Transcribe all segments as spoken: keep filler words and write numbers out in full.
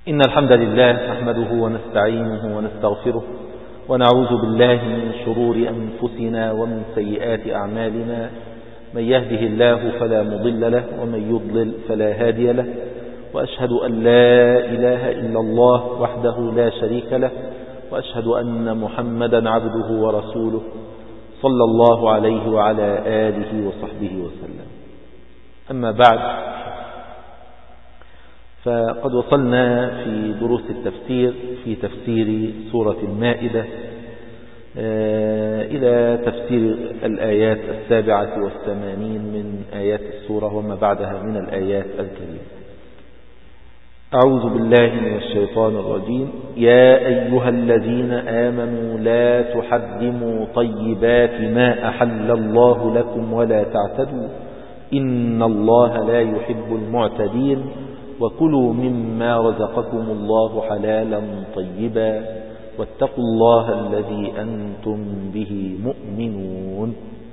إن الحمد لله نحمده ونستعينه ونستغفره ونعوذ بالله من شرور أنفسنا ومن سيئات أعمالنا. من يهده الله فلا مضل له ومن يضلل فلا هادي له، وأشهد أن لا إله إلا الله وحده لا شريك له، وأشهد أن محمدا عبده ورسوله صلى الله عليه وعلى آله وصحبه وسلم. أما بعد، فقد وصلنا في دروس التفسير في تفسير سورة المائدة إلى تفسير الآيات السابعة والثمانين من آيات السورة وما بعدها من الآيات الكريمة. أعوذ بالله من الشيطان الرجيم. يا أيها الذين آمنوا لا تحرموا طيبات ما أحل الله لكم ولا تعتدوا إن الله لا يحب المعتدين وكلوا مما رزقكم الله حلالا طيبا واتقوا الله الذي أنتم به مؤمنون.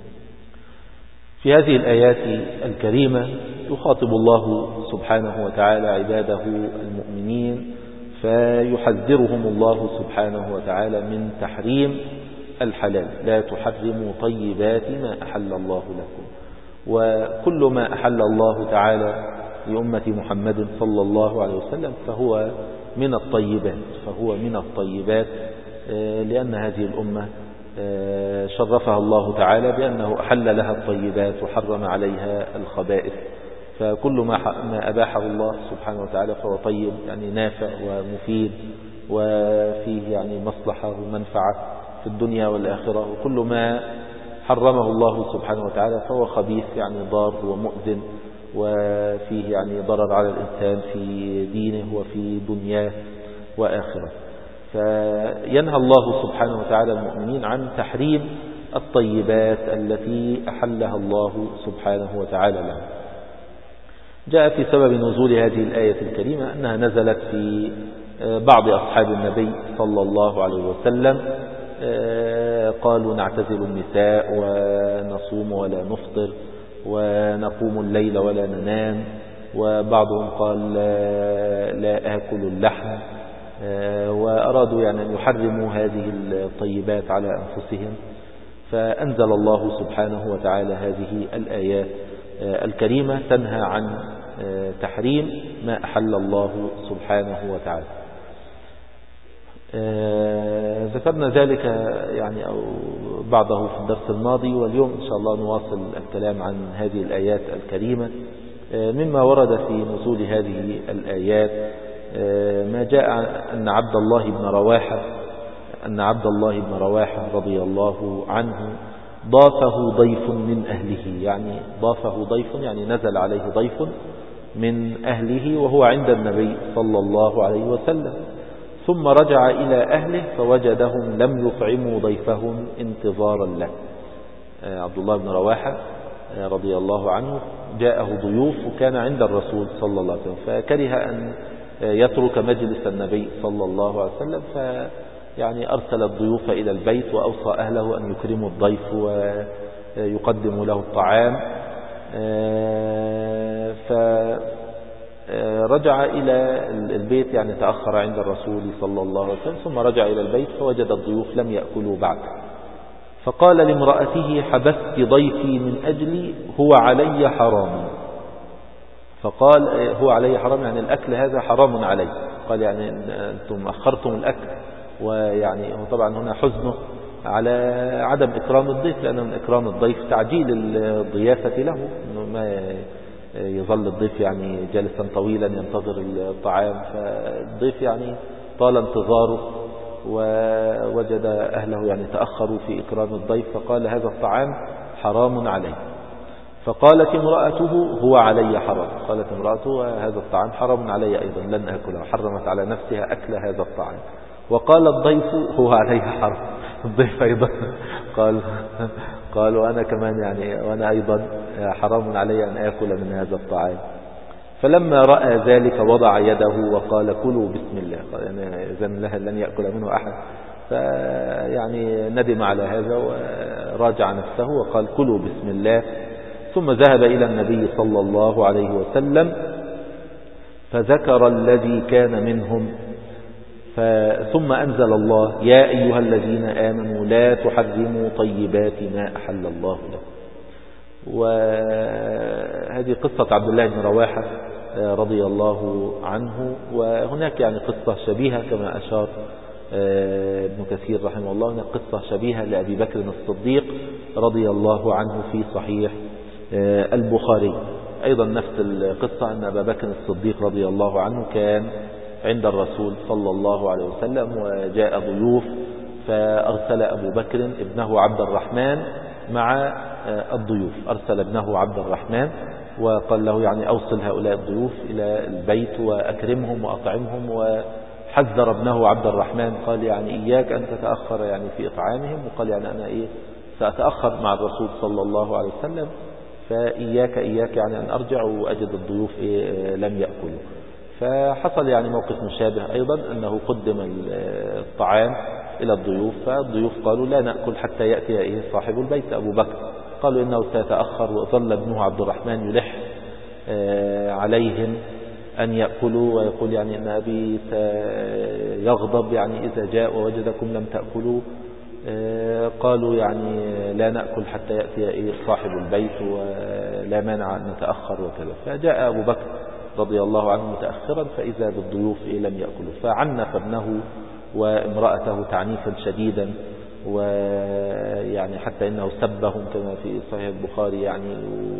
في هذه الآيات الكريمة يخاطب الله سبحانه وتعالى عباده المؤمنين، فيحذرهم الله سبحانه وتعالى من تحريم الحلال. لا تحرموا طيبات ما أحل الله لكم، وكل ما أحل الله تعالى لأمة محمد صلى الله عليه وسلم فهو من الطيبات فهو من الطيبات لأن هذه الأمة شرفها الله تعالى بأنه أحل لها الطيبات وحرم عليها الخبائث. فكل ما أباحه الله سبحانه وتعالى فهو طيب، يعني نافع ومفيد وفيه يعني مصلحة ومنفعة في الدنيا والآخرة. وكل ما حرمه الله سبحانه وتعالى فهو خبيث، يعني ضار ومؤذن وفيه يعني ضرر على الإنسان في دينه وفي دنياه وآخرة. فينهى الله سبحانه وتعالى المؤمنين عن تحريم الطيبات التي أحلها الله سبحانه وتعالى لهم. جاء في سبب نزول هذه الآية الكريمة أنها نزلت في بعض أصحاب النبي صلى الله عليه وسلم، قالوا نعتزل النساء ونصوم ولا نفطر ونقوم الليل ولا ننام، وبعضهم قال لا آكل اللحم، وأرادوا يعني أن يحرموا هذه الطيبات على أنفسهم. فأنزل الله سبحانه وتعالى هذه الآيات الكريمة تنهى عن تحريم ما أحل الله سبحانه وتعالى. ذكرنا ذلك يعني أو بعضه في الدرس الماضي، واليوم إن شاء الله نواصل الكلام عن هذه الآيات الكريمة. مما ورد في نزول هذه الآيات ما جاء أن عبد الله بن رواحة أن عبد الله بن رواحة رضي الله عنه ضافه ضيف من أهله، يعني ضافه ضيف يعني نزل عليه ضيف من أهله وهو عند النبي صلى الله عليه وسلم، ثم رجع إلى أهله فوجدهم لم يطعموا ضيفهم انتظارا له. عبد الله بن رواحة رضي الله عنه جاءه ضيوف وكان عند الرسول صلى الله عليه وسلم، فكره أن يترك مجلس النبي صلى الله عليه وسلم، فيعني أرسل الضيوف إلى البيت وأوصى أهله أن يكرموا الضيف ويقدموا له الطعام. فرجع إلى البيت، يعني تأخر عند الرسول صلى الله عليه وسلم، ثم رجع إلى البيت فوجد الضيوف لم يأكلوا بعد، فقال لامرأته حبست ضيفي من أجلي هو علي حرام. فقال هو علي حرام يعني الأكل هذا حرام علي. قال يعني أنتم أخرتم الأكل، ويعني هو طبعا هنا حزنه على عدم إكرام الضيف، لأن من إكرام الضيف تعجيل الضيافة له، إنه ما يظل الضيف يعني جالسا طويلا ينتظر الطعام، فالضيف يعني طال انتظاره ووجد أهله يعني تأخروا في إكرام الضيف، فقال هذا الطعام حرام عليه. فقالت امرأته هو علي حرام، قالت امرأته هذا الطعام حرام علي أيضا لن أكله، حرمت على نفسها أكل هذا الطعام. وقال الضيف هو علي حرام، الضيف أيضا قال قال وأنا كمان يعني وأنا أيضا حرام علي أن أكل من هذا الطعام. فلما رأى ذلك وضع يده وقال كلوا بسم الله، قال يعني إذن لها لن يأكل منه أحد، فيعني ندم على هذا وراجع نفسه وقال كلوا بسم الله. ثم ذهب إلى النبي صلى الله عليه وسلم فذكر الذي كان منهم، ثم أنزل الله يا أيها الذين آمنوا لا تحرموا طيبات ما أحل الله لكم. وهذه قصة عبد الله بن رواحة رضي الله عنه. وهناك يعني قصة شبيهة كما أشار ابن كثير رحمه الله، هناك قصة شبيهة لأبي بكر الصديق رضي الله عنه في صحيح البخاري أيضا نفس القصة، أن أبا بكر الصديق رضي الله عنه كان عند الرسول صلى الله عليه وسلم وجاء ضيوف، فأرسل أبو بكر ابنه عبد الرحمن مع الضيوف، أرسل ابنه عبد الرحمن وقال له يعني أوصل هؤلاء الضيوف إلى البيت وأكرمهم وأطعمهم، وحذر ابنه عبد الرحمن قال يعني إياك أن تتأخر يعني في إطعامهم، وقال يعني أنا إيه سأتأخر مع الرسول صلى الله عليه وسلم، فإياك إياك يعني أن أرجع وأجد الضيوف إيه لم يأكلوا. فحصل يعني موقف مشابه أيضا، أنه قدم الطعام إلى الضيوف، فالضيوف قالوا لا نأكل حتى يأتي إيه صاحب البيت أبو بكر، قالوا إنه سيتأخر، وظل ابنه عبد الرحمن يلح عليهم أن يأكلوا ويقول يعني إن أبي سيغضب يعني إذا جاء ووجدكم لم تأكلوا. قالوا يعني لا نأكل حتى يأتي إيه صاحب البيت ولا مانع أن نتأخر وكذا. فجاء أبو بكر رضي الله عنه متأخرا، فإذا بالضيوف إيه لم يأكلوا، فعنف ابنه وامرأته تعنيفا شديدا، ويعني حتى إنه سبهم كما في صحيح البخاري يعني،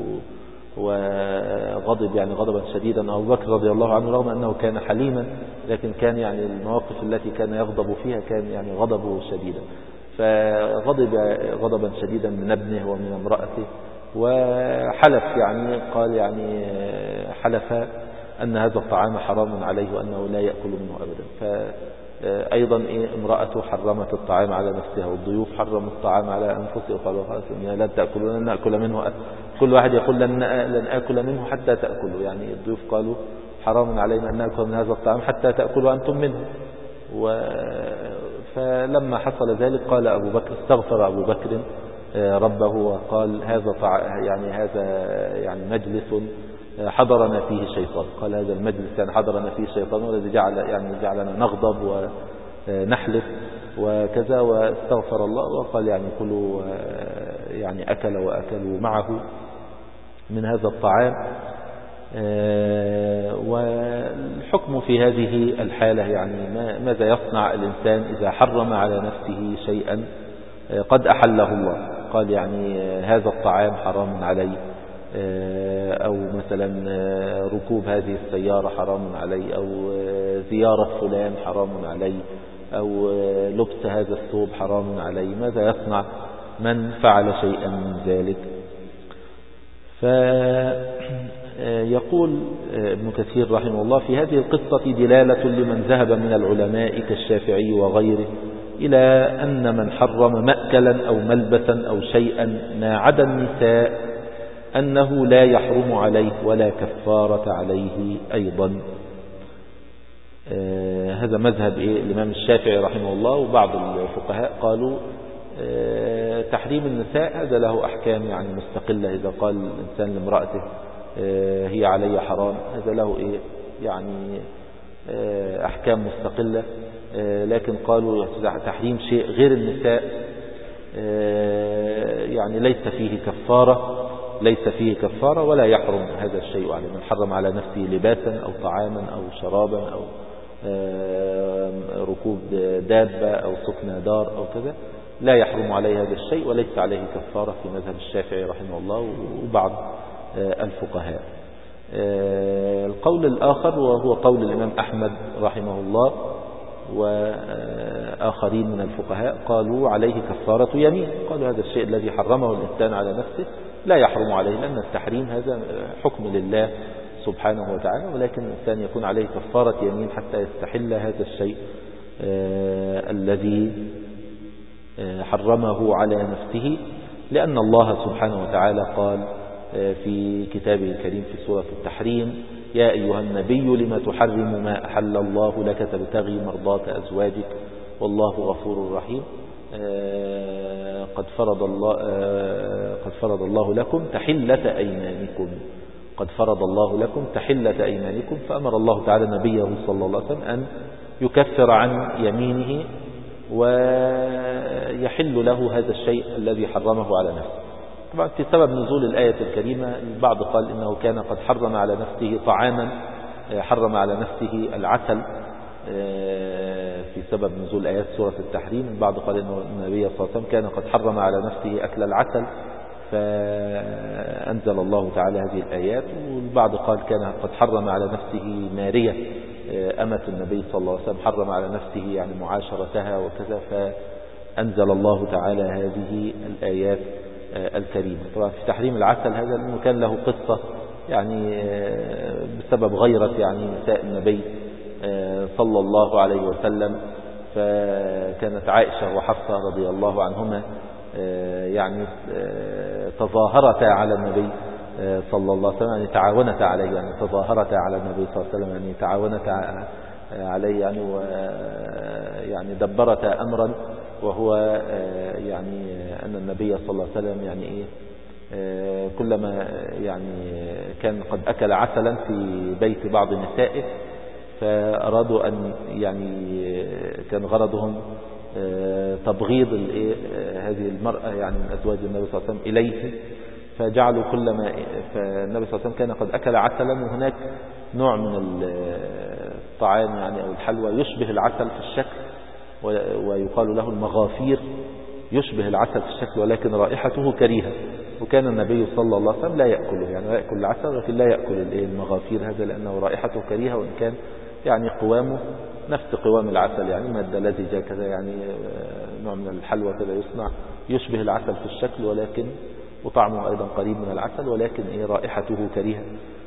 وغضب يعني غضبا شديدا أبو بكر رضي الله عنه، رغم أنه كان حليما، لكن كان يعني المواقف التي كان يغضب فيها كان يعني غضبه شديدا، فغضب غضبا شديدا من ابنه ومن امرأته، وحلف يعني قال يعني حلف أن هذا الطعام حرام عليه وأنه لا يأكل منه أبدا. فأيضا إيه امرأته حرمت الطعام على نفسها، والضيوف حرموا الطعام على أنفسهم، قالوا خلاص لا تأكلون لن نأكل منه، كل واحد يقول لن لن آكل منه حتى تأكلوا، يعني الضيوف قالوا حرام علينا أن نأكل من هذا الطعام حتى تأكلوا أنتم منه. و فلما حصل ذلك قال أبو بكر، استغفر أبو بكر ربه وقال هذا يعني هذا يعني مجلس حضرنا فيه شيطان، قال هذا المجلس يعني حضرنا فيه شيطان والذي جعل يعني جعلنا نغضب ونحلف وكذا، واستغفر الله وقال يعني كلوا، يعني أكل وأكلوا معه من هذا الطعام. والحكم في هذه الحالة يعني ماذا يصنع الإنسان إذا حرم على نفسه شيئا قد أحله الله، قال يعني هذا الطعام حرام علي، أو مثلا ركوب هذه السيارة حرام علي، أو زيارة فلان حرام علي، أو لبس هذا الثوب حرام علي، ماذا يصنع من فعل شيئا من ذلك؟ فيقول ابن كثير رحمه الله في هذه القصة دلالة لمن ذهب من العلماء كالشافعي وغيره إلى أن من حرم مأكلا أو ملبسا أو شيئا ما عدا النساء أنه لا يحرم عليه ولا كفارة عليه أيضا. آه هذا مذهب إيه الإمام الشافعي رحمه الله، وبعض الفقهاء قالوا آه تحريم النساء هذا له أحكام يعني مستقلة، إذا قال الإنسان لامرأته آه هي علي حرام، هذا له إيه يعني آه أحكام مستقلة. آه لكن قالوا تحريم شيء غير النساء آه يعني ليس فيه كفارة، ليس فيه كفارة ولا يحرم هذا الشيء عليه. من حرم على نفسه لباسا أو طعاما أو شرابا أو ركوب دابة أو سكن دار أو كذا لا يحرم عليه هذا الشيء وليس عليه كفارة في مذهب الشافعي رحمه الله وبعض الفقهاء. القول الآخر وهو قول الإمام أحمد رحمه الله وآخرين من الفقهاء قالوا عليه كفارة يمين، قالوا هذا الشيء الذي حرمه الإنسان على نفسه لا يحرم عليه، لأن التحريم هذا حكم لله سبحانه وتعالى، ولكن الإنسان يكون عليه كفارة يمين حتى يستحل هذا الشيء آه الذي آه حرمه على نفسه، لأن الله سبحانه وتعالى قال آه في كتابه الكريم في سورة التحريم يا أيها النبي لما تحرم ما أحل الله لك تبتغي مرضات أزواجك والله غفور رحيم. آه قد فرض الله آه قد فرض الله لكم تحلة أيمانكم قد فرض الله لكم تحلة أيمانكم. فأمر الله تعالى نبيه صلى الله عليه وسلم أن يكفر عن يمينه ويحل له هذا الشيء الذي حرمه على نفسه. طبعا في سبب نزول الآية الكريمة البعض قال إنه كان قد حرم على نفسه طعاما، حرم على نفسه العسل في سبب نزول آيات سورة التحريم. البعض قال إنه النبي صلى الله عليه وسلم كان قد حرم على نفسه أكل العسل فأنزل الله تعالى هذه الآيات. والبعض قال كان قد حرم على نفسه مارية أمة النبي صلى الله عليه وسلم، حرم على نفسه يعني معاشرتها وكذا، فأنزل الله تعالى هذه الآيات الكريمة. طبعا في تحريم العسل هذا لأنه كان له قصة يعني بسبب غيرة يعني نساء النبي صلى الله عليه وسلم. فكانت عائشة وحفصة رضي الله عنهما يعني تظاهرتا على النبي صلى الله عليه وسلم، يعني تعاونتا عليه، يعني تظاهرتا على النبي صلى الله عليه وسلم، يعني تعاونتا عليه يعني ويعني دبرتا أمرا، وهو يعني أن النبي صلى الله عليه وسلم يعني إيه كلما يعني كان قد أكل عسلا في بيت بعض نسائه فأرادوا أن يعني كان غرضهم تبغيض هذه المرأة يعني من أزواج النبي صلى الله عليه وسلم إليه، فجعلوا كلما فالنبي صلى الله عليه وسلم كان قد أكل عسلا، وهناك نوع من الطعام يعني أو الحلوى يشبه العسل في الشكل ويقال له المغافير، يشبه العسل في الشكل ولكن رائحته كريهة، وكان النبي صلى الله عليه وسلم لا يأكله، يعني لا يأكل العسل ولكن لا يأكل المغافير هذا لأنه رائحته كريهة، وإن كان يعني قوامه نفس قوام العسل، يعني مادة لزجة كذا، يعني نوع من الحلوى كذا يصنع يشبه العسل في الشكل ولكن وطعمه أيضا قريب من العسل ولكن إيه رائحته كريهة.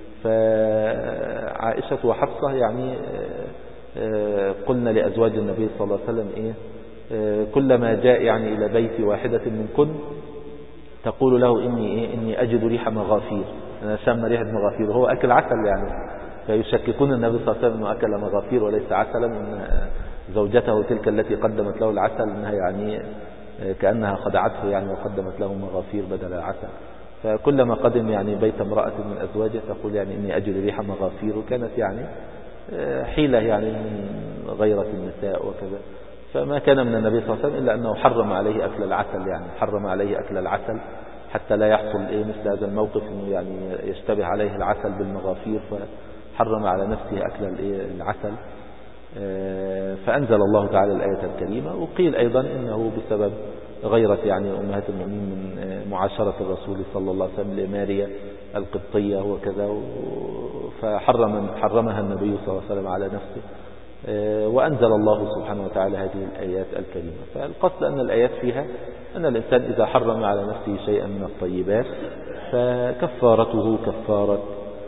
فعائشة وحفصة يعني قلنا لأزواج النبي صلى الله عليه وسلم إيه كلما جاء يعني إلى بيت واحدة منكن تقول له إني إيه إني أجد ريح مغافير، أنا شم ريحة مغافير، وهو أكل عسل يعني، فيشككون النبي صلى الله عليه وسلم أنه أكل مغافير وليس عسلا، إن زوجته تلك التي قدمت له العسل إنها يعني كأنها خدعته يعني وقدمت له مغافير بدل العسل. فكلما قدم يعني بيت امرأة من أزواجه تقول يعني إني أجد ريح مغافير، وكانت يعني حيلة يعني من غيرة النساء وكذا. فما كان من النبي صلى الله عليه وسلم إلا أنه حرم عليه أكل العسل، يعني حرم عليه أكل العسل حتى لا يحصل إيه مثل هذا الموقف إنه يعني يشتبه عليه العسل بالمغافير، فحرم على نفسه أكل العسل. فأنزل الله تعالى الآية الكريمة. وقيل أيضا إنه بسبب غيرة يعني أمهات المؤمنين من معاشرة الرسول صلى الله عليه وسلم لماريا القبطية وكذا، فحرم حرمها النبي صلى الله عليه وسلم على نفسه، وأنزل الله سبحانه وتعالى هذه الآيات الكريمة. فالقصد أن الآيات فيها أن الإنسان إذا حرم على نفسه شيئا من الطيبات فكفارته كفارة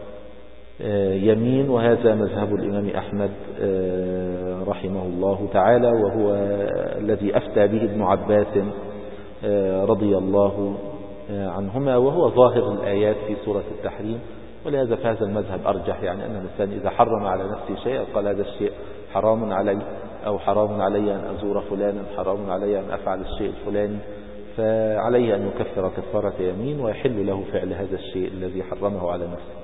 يمين، وهذا مذهب الإمام أحمد رحمه الله تعالى، وهو الذي أفتى به ابن عباس رضي الله عنهما، وهو ظاهر الآيات في سورة التحريم. ولهذا فهذا المذهب أرجح، يعني أن الإنسان إذا حرم على نفسه شيئا قال هذا الشيء حرام علي أو حرام علي أن أزور فلانا، حرام علي أن أفعل الشيء الفلاني، فعليه أن يكفر كفارة يمين ويحل له فعل هذا الشيء الذي حرمه على نفسه.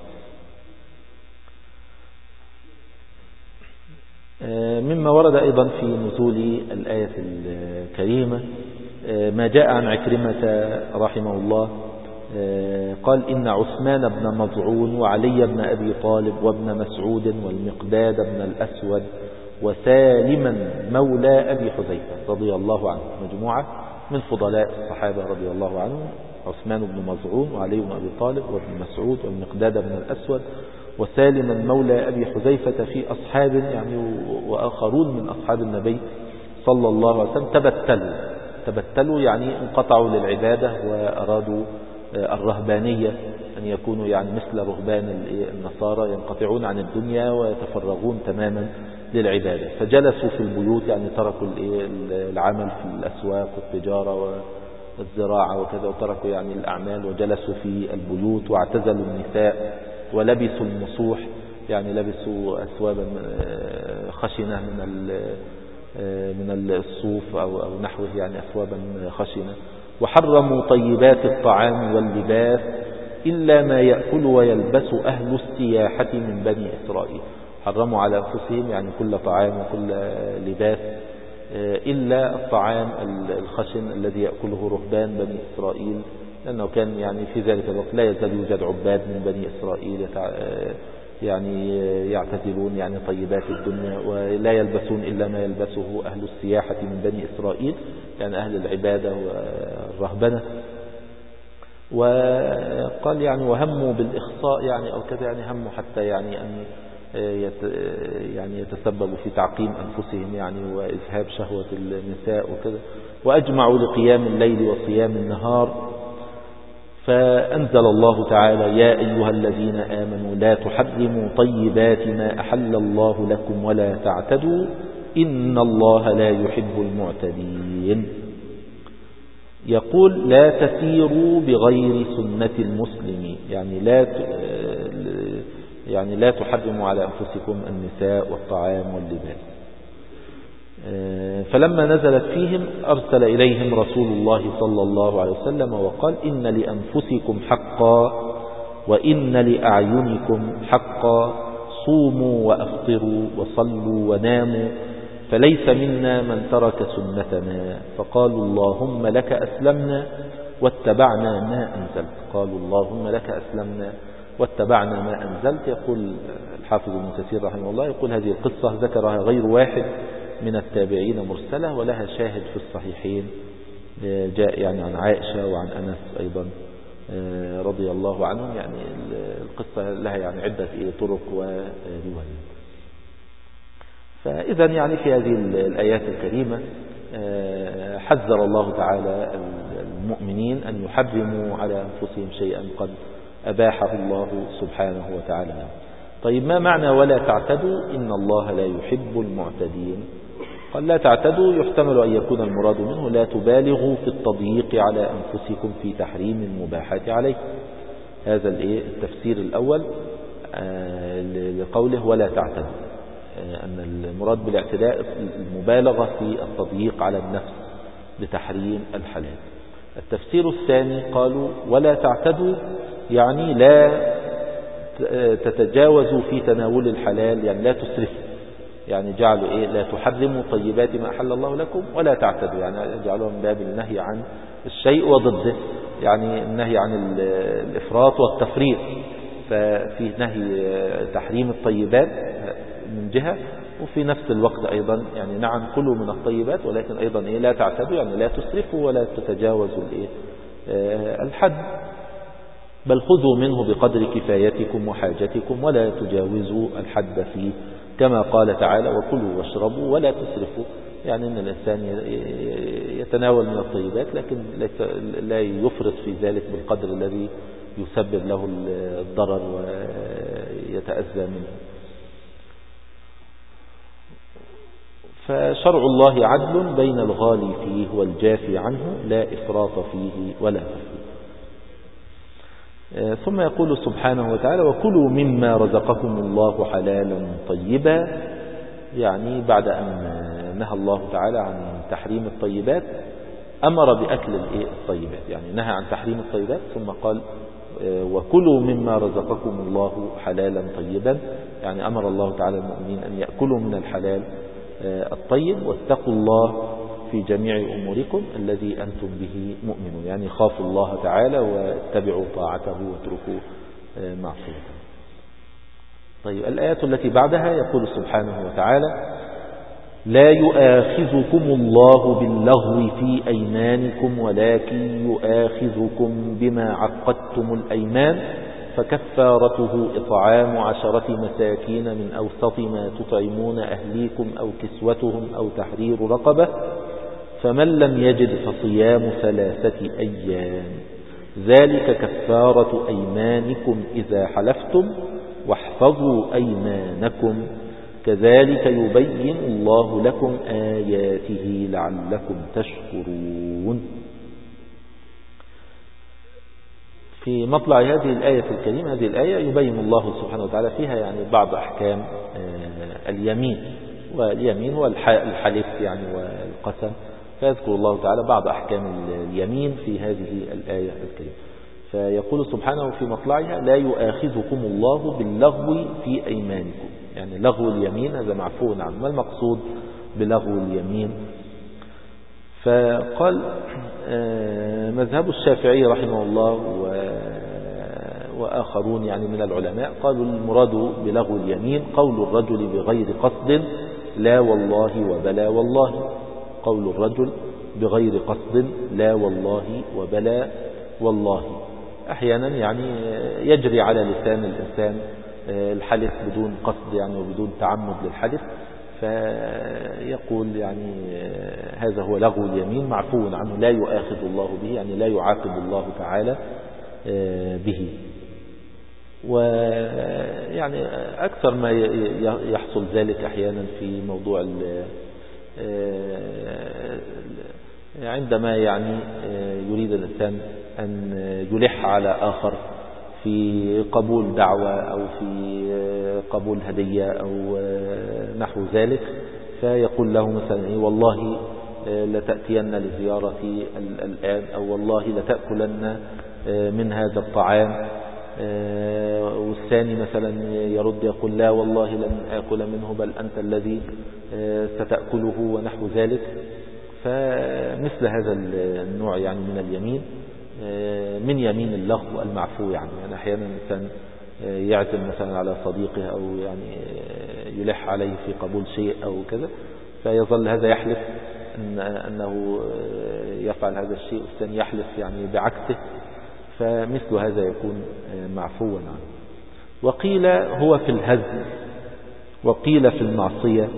مما ورد أيضا في نزول الآية الكريمة ما جاء عن عكرمة رحمه الله قال إن عثمان بن مظعون وعلي بن أبي طالب وابن مسعود والمقداد بن الأسود وسالما مولى أبي حذيفة رضي الله عنه، مجموعة من فضلاء الصحابة رضي الله عنهم، عثمان بن مظعون وعلي بن أبي طالب وابن مسعود والمقداد بن الأسود وسالما مولى أبي حذيفة في أصحاب يعني وآخرون من أصحاب النبي صلى الله عليه وسلم تبتلوا تبتلوا يعني انقطعوا للعبادة وأرادوا الرهبانية أن يكونوا يعني مثل رهبان النصارى ينقطعون عن الدنيا ويتفرغون تماما للعبادة، فجلسوا في البيوت يعني تركوا العمل في الأسواق والتجارة والزراعة وكذا، وتركوا يعني الأعمال وجلسوا في البيوت واعتزلوا النساء ولبسوا المصوح، يعني لبسوا أثوابا خشنة من من الصوف أو أو نحوه، يعني أثوابا خشنة، وحرموا طيبات الطعام واللباس إلا ما يأكل ويلبس أهل السياحة من بني إسرائيل. حرموا على أنفسهم يعني كل طعام وكل لباس إلا الطعام الخشن الذي يأكله رهبان بني إسرائيل، لأنه كان يعني في ذلك الوقت لا يزال يوجد عباد من بني إسرائيل يعني يعتزلون يعني طيبات الدنيا، ولا يلبسون إلا ما يلبسه أهل السياحة من بني إسرائيل، يعني أهل العبادة والرهبنة. وقال يعني وهموا بالإخصاء يعني أو كذا، يعني هموا حتى يعني أن يعني يتسببوا في تعقيم أنفسهم يعني وإذهاب شهوة النساء وكذا، وأجمعوا لقيام الليل وصيام النهار. فأنزل الله تعالى يا أيها الذين آمنوا لا تحرموا طيبات ما أحل الله لكم ولا تعتدوا إن الله لا يحب المعتدين. يقول لا تسيروا بغير سنة المسلمين، يعني لا يعني لا تحرموا على أنفسكم النساء والطعام واللباس. فلما نزلت فيهم أرسل إليهم رسول الله صلى الله عليه وسلم وقال إن لأنفسكم حقا وإن لأعينكم حقا، صوموا وأفطروا وصلوا وناموا، فليس منا من ترك سنتنا. فقالوا اللهم لك أسلمنا واتبعنا ما أنزلت. قالوا اللهم لك أسلمنا واتبعنا ما أنزلت. يقول الحافظ ابن كثير رحمه الله يقول هذه القصة ذكرها غير واحد من التابعين مرسلة، ولها شاهد في الصحيحين جاء يعني عن عائشة وعن أنس أيضا رضي الله عنهم. يعني القصة لها يعني عدة طرق وروايات. فإذا يعني في هذه الآيات الكريمة حذر الله تعالى المؤمنين أن يحرموا على أنفسهم شيئا قد أباحه الله سبحانه وتعالى. طيب ما معنى ولا تعتدوا إن الله لا يحب المعتدين؟ قال لا تعتدوا يحتمل أن يكون المراد منه لا تبالغوا في التضييق على أنفسكم في تحريم المباحات عليكم. هذا التفسير الأول لقوله ولا تعتدوا، أن المراد بالاعتداء المبالغة في التضييق على النفس بتحريم الحلال. التفسير الثاني قالوا ولا تعتدوا يعني لا تتجاوزوا في تناول الحلال، يعني لا تسرفوا، يعني جعلوا إيه لا تحرموا طيبات ما أحل الله لكم ولا تعتدوا، يعني جعلوا من باب النهي عن الشيء وضده، يعني النهي عن الإفراط والتفريط. ففي نهي تحريم الطيبات من جهة، وفي نفس الوقت أيضا يعني نعم كلوا من الطيبات ولكن أيضا إيه لا تعتدوا، يعني لا تسرفوا ولا تتجاوزوا الإيه الحد، بل خذوا منه بقدر كفايتكم وحاجتكم ولا تجاوزوا الحد فيه، كما قال تعالى وكلوا واشربوا ولا تسرفوا. يعني أن الإنسان يتناول من الطيبات لكن لا يفرط في ذلك بالقدر الذي يسبب له الضرر ويتأذى منه. فشرع الله عدل بين الغالي فيه والجافي عنه، لا إفراط فيه ولا تفريط. ثم يقول سبحانه وتعالى وكلوا مما رزقكم الله حلالا طيبا، يعني بعد أن نهى الله تعالى عن تحريم الطيبات أمر بأكل الطيبات، يعني نهى عن تحريم الطيبات ثم قال وكلوا مما رزقكم الله حلالا طيبا، يعني أمر الله تعالى المؤمنين أن يأكلوا من الحلال الطيب واتقوا الله في جميع أموركم الذي أنتم به مؤمنون، يعني خافوا الله تعالى واتبعوا طاعته واتركوا معصيته. طيب الآيات التي بعدها يقول سبحانه وتعالى لا يؤاخذكم الله باللغو في أيمانكم ولكن يؤاخذكم بما عقدتم الأيمان، فكفارته إطعام عشرة مساكين من أوسط ما تطعمون أهليكم أو كسوتهم أو تحرير رقبة، فمن لم يجد فصيام ثلاثة أيام، ذلك كفارة أيمانكم إذا حلفتم واحفظوا أيمانكم، كذلك يبين الله لكم آياته لعلكم تشكرون. في مطلع هذه الآية الكريمة، هذه الآية يبين الله سبحانه وتعالى فيها يعني بعض أحكام اليمين، واليمين هو الحلف يعني والقسم، فيذكر الله تعالى بعض أحكام اليمين في هذه الآية الكريمة. فيقول سبحانه في مطلعها لا يؤاخذكم الله باللغو في أيمانكم، يعني لغو اليمين هذا معفو عنه. ما المقصود بلغو اليمين؟ فقال مذهب الشافعي رحمه الله وآخرون يعني من العلماء قالوا المراد بلغو اليمين قول الرجل بغير قصد لا والله وبلا والله، قول الرجل بغير قصد لا والله وبلا والله. أحيانا يعني يجري على لسان الإنسان الحلف بدون قصد يعني وبدون تعمد للحلف، فيقول يعني هذا هو لغو اليمين معفو عنه لا يؤاخذ الله به، يعني لا يعاقب الله تعالى به. ويعني أكثر ما يحصل ذلك أحيانا في موضوع عندما يعني يريد الإنسان أن يلح على آخر في قبول دعوة أو في قبول هدية أو نحو ذلك، فيقول له مثلا والله لتأتين لزيارتي الآن، أو والله لتأكلن من هذا الطعام، والثاني مثلا يرد يقول لا والله لن آكل منه بل أنت الذي ستأكله ونحو ذلك. فمثل هذا النوع يعني من اليمين من يمين اللغو المعفو عنه. يعني أحيانا الإنسان يعزم مثلا على صديقه أو يعني يلح عليه في قبول شيء أو كذا، فيظل هذا يحلف أن أنه يفعل هذا الشيء والثاني يحلف يعني بعكسه، فمثل هذا يكون معفوا عنه. وقيل هو في الهزل، وقيل في المعصية،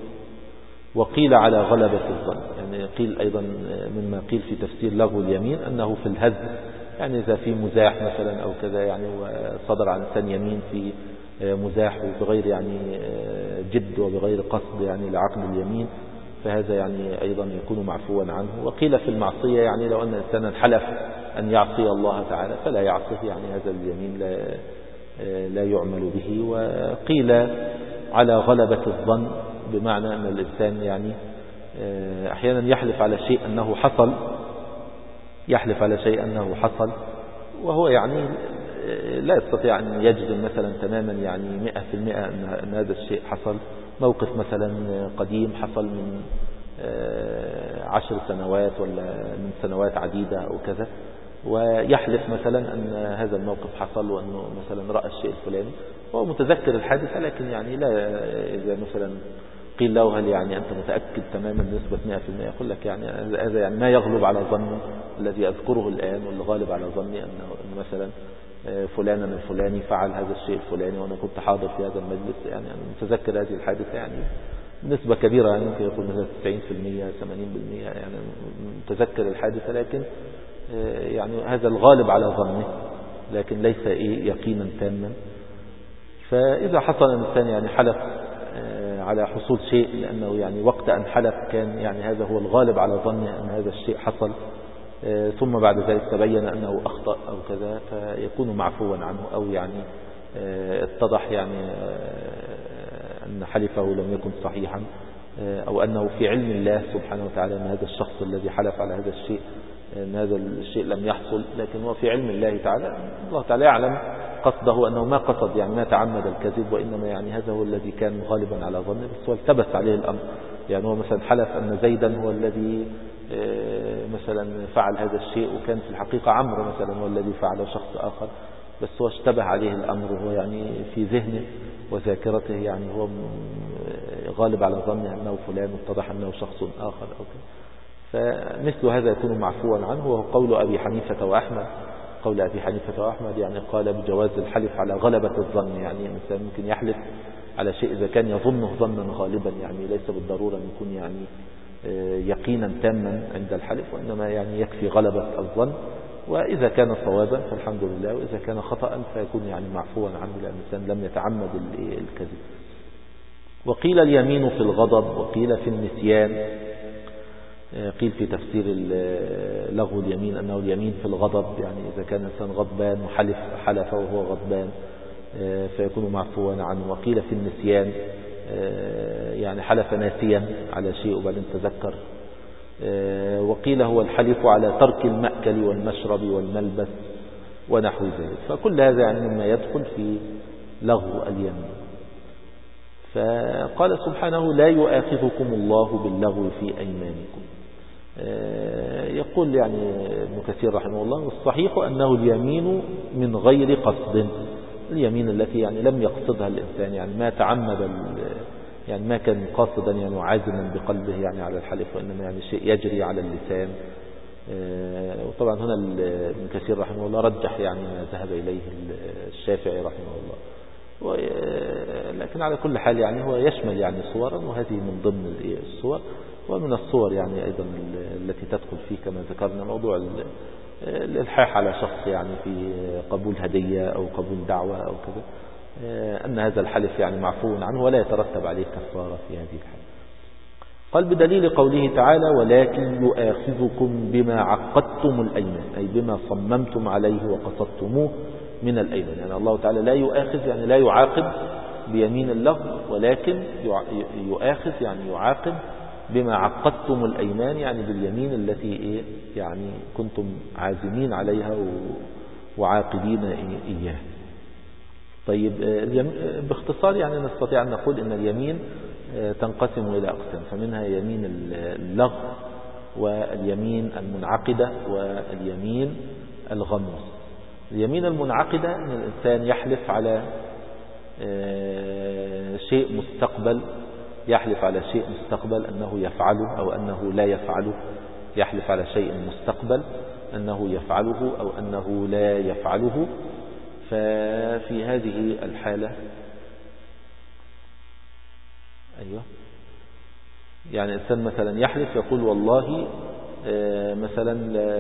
وقيل على غلبة الظن. يعني قيل أيضا مما قيل في تفسير لغو اليمين أنه في الهزل، يعني إذا في مزاح مثلا أو كذا يعني وصدر عن إنسان يمين في مزاح وبغير يعني جد وبغير قصد يعني لعقد اليمين، فهذا يعني أيضا يكون معفوا عنه. وقيل في المعصية يعني لو أن إنسانا حلف أن يعصي الله تعالى فلا يعصيه، يعني هذا اليمين لا لا يعمل به. وقيل على غلبة الظن، بمعنى أن الإنسان يعني أحيانا يحلف على شيء أنه حصل، يحلف على شيء أنه حصل وهو يعني لا يستطيع أن يجزم مثلا تماما يعني مئة في المئة أن هذا الشيء حصل. موقف مثلا قديم حصل من عشر سنوات ولا من سنوات عديدة أو كذا، ويحلف مثلا أن هذا الموقف حصل وأنه مثلا رأى الشيء الفلاني وهو متذكر الحادثة، لكن يعني لا، إذا مثلا قيل له هل يعني أنت متأكد تماما بنسبة مئة في المئة، يقول لك يعني هذا يعني ما يغلب على ظني الذي أذكره الآن، واللي غالب على ظني أنه مثلا فلانا الفلاني فعل هذا الشيء الفلاني وأنا كنت حاضر في هذا المجلس، يعني أنا متذكر هذه الحادثة يعني نسبة كبيرة، يعني ممكن يقول مثلا تسعين في المئة ثمانين بالمئة يعني متذكر الحادثة، لكن يعني هذا الغالب على ظنه لكن ليس إيه يقينا تاما. فإذا حصل الإنسان يعني حلف على حصول شيء لأنه يعني وقت أن حلف كان يعني هذا هو الغالب على ظنه أن هذا الشيء حصل، ثم بعد ذلك تبين أنه أخطأ أو كذا، فيكون معفوا عنه، أو يعني اتضح يعني أن حلفه لم يكن صحيحا، أو أنه في علم الله سبحانه وتعالى أن هذا الشخص الذي حلف على هذا الشيء أن هذا الشيء لم يحصل، لكن هو في علم الله تعالى، الله تعالى يعلم قصده أنه ما قصد يعني ما تعمد الكذب، وإنما يعني هذا هو الذي كان غالبا على ظنه، بس هو التبس عليه الأمر. يعني هو مثلا حلف أن زيدا هو الذي مثلا فعل هذا الشيء، وكان في الحقيقة عمرو مثلا هو الذي فعله شخص آخر، بس هو اشتبه عليه الأمر، وهو يعني في ذهنه وذاكرته يعني هو غالب على ظنه أنه فلان واتضح أنه شخص آخر أو كده. فمثل هذا يكون معفوا عنه. وهو قول أبي حنيفة وأحمد، قول أبي حنيفة وأحمد يعني قال بجواز الحلف على غلبة الظن، يعني الإنسان ممكن يحلف على شيء إذا كان يظنه ظنا غالبا، يعني ليس بالضرورة أن يكون يعني يقينا تاما عند الحلف، وإنما يعني يكفي غلبة الظن. وإذا كان صوابا فالحمد لله، وإذا كان خطأ فيكون يعني معفوا عنه لأن الإنسان لم يتعمد الكذب. وقيل اليمين في الغضب، وقيل في النسيان. قيل في تفسير لغو اليمين أنه اليمين في الغضب، يعني إذا كان الإنسان غضبان وحلف حلف وهو غضبان فيكون معفوا عنه. وقيل في النسيان يعني حلف ناسيا على شيء وبعدين تذكر. وقيل هو الحلف على ترك المأكل والمشرب والملبس ونحو ذلك. فكل هذا يعني مما يدخل في لغو اليمين. فقال سبحانه لا يؤاخذكم الله باللغو في أيمانكم. يقول يعني ابن كثير رحمه الله والصحيح أنه اليمين من غير قصد، اليمين التي يعني لم يقصدها الإنسان، يعني ما تعمد، يعني ما كان قاصدا يعني عازما بقلبه يعني على الحلف، وإنما يعني شيء يجري على اللسان. وطبعا هنا ابن كثير رحمه الله رجح يعني ما ذهب إليه الشافعي رحمه الله. لكن على كل حال يعني هو يشمل يعني صورا، وهذه من ضمن الصور. ومن الصور يعني أيضا التي تدخل فيه كما ذكرنا موضوع الإلحاح على شخص يعني في قبول هدية أو قبول دعوة أو كذا، أن هذا الحلف يعني معفو عنه ولا يترتب عليه كفارة في هذه الحالة. قال بدليل قوله تعالى ولكن يؤاخذكم بما عقدتم الأيمان، أي بما صممتم عليه وقصدتموه من الأيمان. يعني الله تعالى لا يؤاخذ يعني لا يعاقب بيمين اللغو، ولكن يؤاخذ يعني يعاقب بما عقدتم الأيمان، يعني باليمين التي إيه يعني كنتم عازمين عليها وعاقدين إياه. طيب باختصار يعني نستطيع أن نقول أن اليمين تنقسم إلى أقسام، فمنها يمين اللغو واليمين المنعقدة واليمين الغموس. اليمين المنعقدة أن الإنسان يحلف على شيء مستقبل، يحلف على شيء مستقبل أنه يفعله أو أنه لا يفعله، يحلف على شيء مستقبل أنه يفعله أو أنه لا يفعله. ففي هذه الحالة أيوة يعني الإنسان مثلا يحلف يقول والله مثلا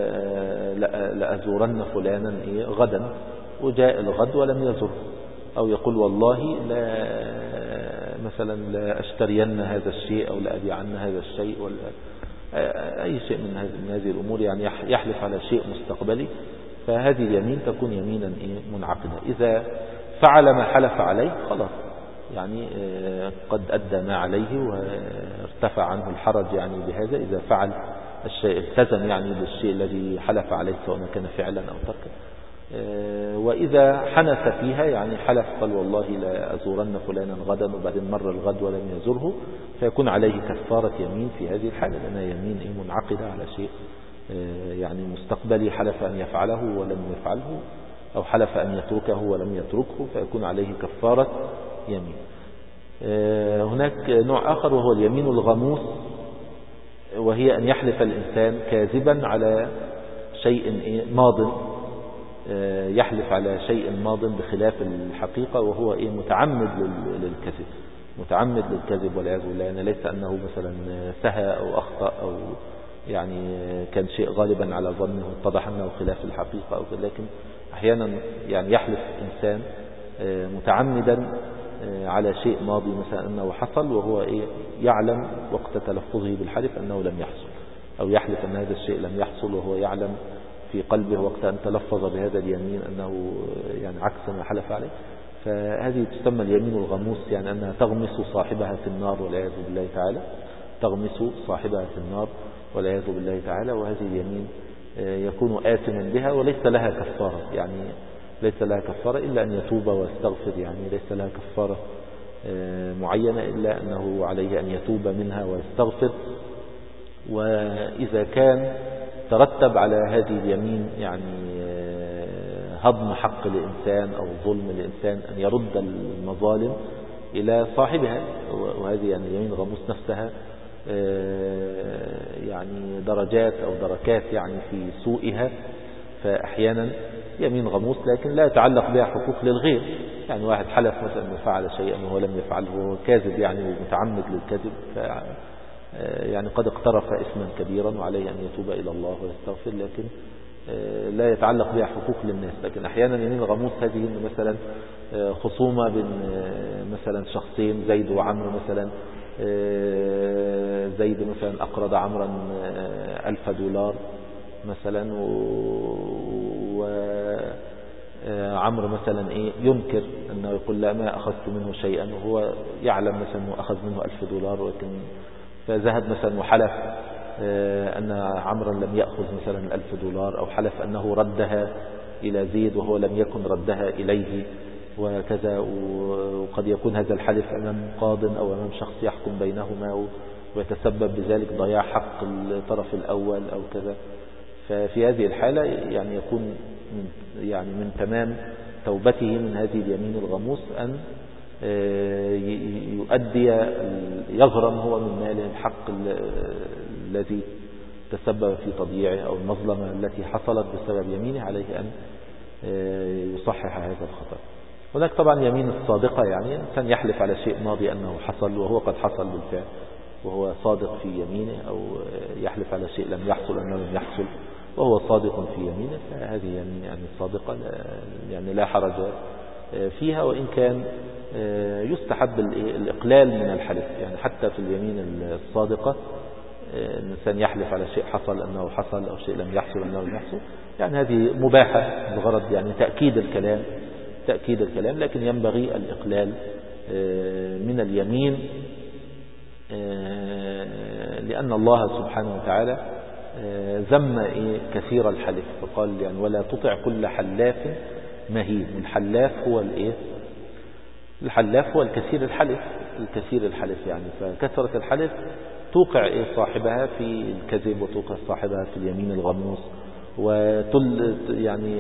لأزورن فلانا غدا، وجاء الغد ولم يزره. أو يقول والله لا مثلا لا أشترين هذا الشيء أو لا أبيعن هذا الشيء، ولا أي شيء من هذه الأمور، يعني يحلف على شيء مستقبلي. فهذه اليمين تكون يمينا منعقدة. إذا فعل ما حلف عليه خلاص يعني قد أدى ما عليه وارتفع عنه الحرج يعني بهذا. إذا فعل الشيء التزم يعني بالشيء الذي حلف عليه سواء كان فعلا أو تركا. وإذا حنث فيها يعني حلف قال والله لا أزورن فلانا غدا، وبعدين مر الغد ولم يزره، فيكون عليه كفارة يمين في هذه الحالة، لأنها يمين منعقدة على شيء يعني مستقبلي حلف أن يفعله ولم يفعله، أو حلف أن يتركه ولم يتركه، فيكون عليه كفارة يمين. هناك نوع آخر وهو اليمين الغموس، وهي أن يحلف الإنسان كاذبا على شيء ماض، يحلف على شيء ماض بخلاف الحقيقة، وهو إيه متعمد للكذب، متعمد للكذب والعياذ بالله. يعني ليس أنه مثلا سهى أو أخطأ أو يعني كان شيء غالبا على ظنه اتضح أنه خلاف الحقيقة أو كذا، لكن أحيانا يعني يحلف إنسان متعمدا على شيء ماضي مثلا أنه حصل، وهو إيه يعلم وقت تلفظه بالحلف أنه لم يحصل، أو يحلف أن هذا الشيء لم يحصل وهو يعلم في قلبه وقت أن تلفظ بهذا اليمين أنه يعني عكس ما حلف عليه. فهذه تسمى اليمين الغموس، يعني أنها تغمس صاحبها في النار والعياذ بالله تعالى، تغمس صاحبها في النار والعياذ بالله تعالى. وهذه اليمين يكون آثما بها وليس لها كفارة، يعني ليس لها كفارة إلا أن يتوب ويستغفر، يعني ليس لها كفارة معينة إلا أنه عليه أن يتوب منها ويستغفر. وإذا كان ترتب على هذه اليمين يعني هضم حق الإنسان أو ظلم الإنسان، أن يرد المظالم إلى صاحبها، وهذه يعني اليمين الغموس نفسها يعني درجات أو دركات يعني في سوءها. فأحيانا يمين غموس لكن لا يتعلق بها حقوق للغير، يعني واحد حلف مثلا أنه فعل شيئا وهو لم يفعله وهو كاذب يعني ومتعمد للكذب، ف يعني قد اقترف اسما كبيرا وعليه أن يتوب إلى الله ويستغفر، لكن لا يتعلق بها حقوق للناس. لكن أحيانا يمين الغموس هذه مثلا خصومة بين مثلا شخصين زيد وعمرو مثلا، زيد مثلا أقرض عمرا ألف دولار مثلا، وعمرو مثلا إيه ينكر أنه يقول لا ما أخذت منه شيئا، وهو يعلم مثلا أنه أخذ منه ألف دولار، ولكن فذهب مثلا وحلف أن عمرا لم يأخذ مثلا الألف دولار، أو حلف أنه ردها إلى زيد وهو لم يكن ردها إليه وكذا، وقد يكون هذا الحلف أمام قاض أو أمام شخص يحكم بينهما ويتسبب بذلك ضياع حق الطرف الأول أو كذا. ففي هذه الحالة يعني يكون من يعني من تمام توبته من هذه اليمين الغموس أن يؤدي يغرم هو من ماله الحق الذي تسبب في تضييعه أو المظلمة التي حصلت بسبب يمينه، عليه أن يصحح هذا الخطأ. هناك طبعا يمين الصادقة، يعني إنسان يحلف على شيء ماضي أنه حصل وهو قد حصل بالفعل وهو صادق في يمينه، أو يحلف على شيء لم يحصل أنه لم يحصل وهو صادق في يمينه، فهذه يمين يعني الصادقة يعني لا حرج فيها، وإن كان يستحب الإقلال من الحلف. يعني حتى في اليمين الصادقة الإنسان يحلف على شيء حصل أنه حصل أو شيء لم يحصل أنه لم يحصل، يعني هذه مباحة بغرض يعني تأكيد الكلام تأكيد الكلام لكن ينبغي الإقلال من اليمين، لأن الله سبحانه وتعالى ذم كثير الحلف فقال يعني ولا تطع كل حلاف مهين. الحلاف هو الايه الحلاف هو الكثير الحلف الكثير الحلف يعني فكثرة الحلف توقع إيه صاحبها في الكذب وتوقع صاحبها في اليمين الغموس، وتل يعني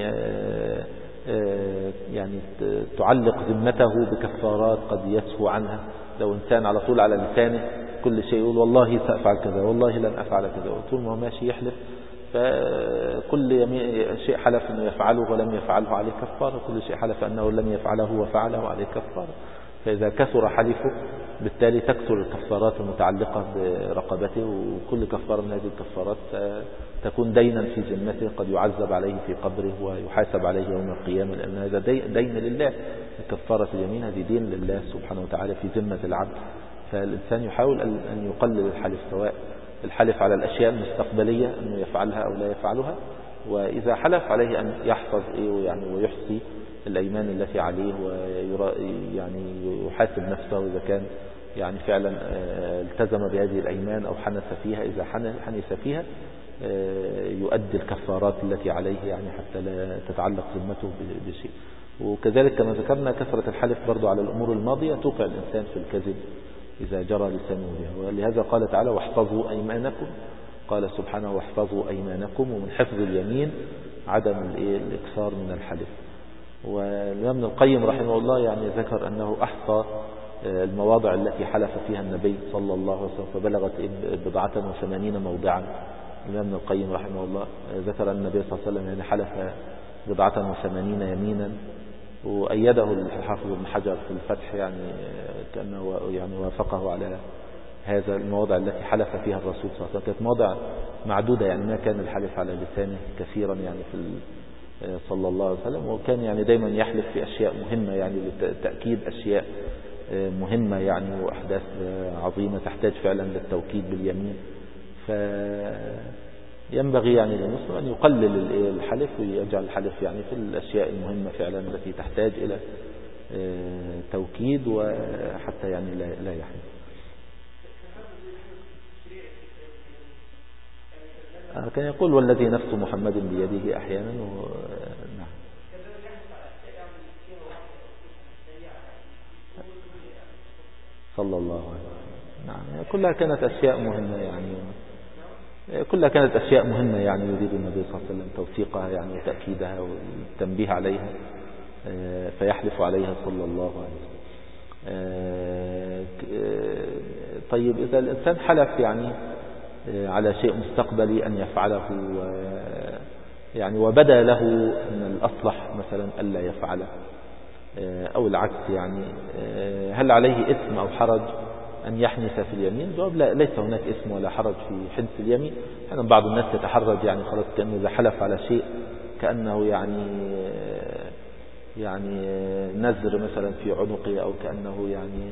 يعني تعلق ذمته بكفارات قد يسهو عنها. لو إنسان على طول على لسانه كل شيء يقول والله سأفعل كذا والله لن أفعل كذا، وطول ما هو ماشي يحلف، فكل شيء حلف أنه يفعله ولم يفعله عليه كفارة، كل شيء حلف أنه لم يفعله وفعله عليه كفارة. فإذا كثر حلفه بالتالي تكثر الكفارات المتعلقة برقبته، وكل كفارة من هذه الكفارات تكون دينا في ذمته قد يعذب عليه في قبره ويحاسب عليه يوم القيامة، لأن هذا دين لله. كفارة اليمين هذه دين لله سبحانه وتعالى في ذمة العبد. فالإنسان يحاول أن يقلل الحلف، سواء الحلف على الأشياء المستقبلية أنه يفعلها أو لا يفعلها، وإذا حلف عليه أن يحفظ إيه يعني ويحصي الأيمان التي عليه، ويعني يحاسب نفسه إذا كان يعني فعلا التزم بهذه الأيمان أو حنث فيها. إذا حنث فيها يؤدي الكفارات التي عليه يعني حتى لا تتعلق ذمته بشيء. وكذلك كما ذكرنا كثرة الحلف برضو على الأمور الماضية توقع الإنسان في الكذب إذا جرى لسانه بها. ولهذا قال تعالى واحفظوا أيمانكم، قال سبحانه واحفظوا أيمانكم. ومن حفظ اليمين عدم الإكثار من الحلف. والإمام ابن القيم رحمه الله يعني ذكر أنه أحصى المواضع التي حلف فيها النبي صلى الله عليه وسلم فبلغت بضعة وثمانين موضعا. الإمام ابن القيم رحمه الله ذكر أن النبي صلى الله عليه وسلم يعني حلف بضعة وثمانين يمينا، وأيده الحافظ ابن حجر في الفتح يعني كأنه يعني وافقه على هذا المواضع التي حلف فيها الرسول صلى الله عليه وسلم. كانت مواضع معدودة يعني ما كان الحلف على لسانه كثيرا يعني في صلى الله عليه وسلم، وكان يعني دايما يحلف في أشياء مهمة يعني لتأكيد أشياء مهمة يعني وأحداث عظيمة تحتاج فعلا للتوكيد باليمين. فينبغي يعني للمسلم أن يقلل الحلف ويجعل الحلف يعني في الأشياء المهمة فعلا التي تحتاج إلى توكيد وحتى يعني لا يحلف. كان يقول والذي نفس محمد بيده أحيانا و... نعم. صلى الله عليه وسلم. نعم كلها كانت أشياء مهمة يعني كلها كانت أشياء مهمة يعني يريد النبي صلى الله عليه وسلم توثيقها يعني وتأكيدها والتنبيه عليها فيحلف عليها صلى الله عليه وسلم. طيب إذا الإنسان حلف يعني على شيء مستقبلي أن يفعله يعني وبدا له أن الأصلح مثلا ألا يفعله أو العكس، يعني هل عليه إثم أو حرج أن يحنث في اليمين؟ جواب لا، ليس هناك إثم ولا حرج في حنث اليمين. يعني بعض الناس يتحرج يعني خلاص كأنه إذا حلف على شيء كأنه يعني يعني نذر مثلا في عنقه أو كأنه يعني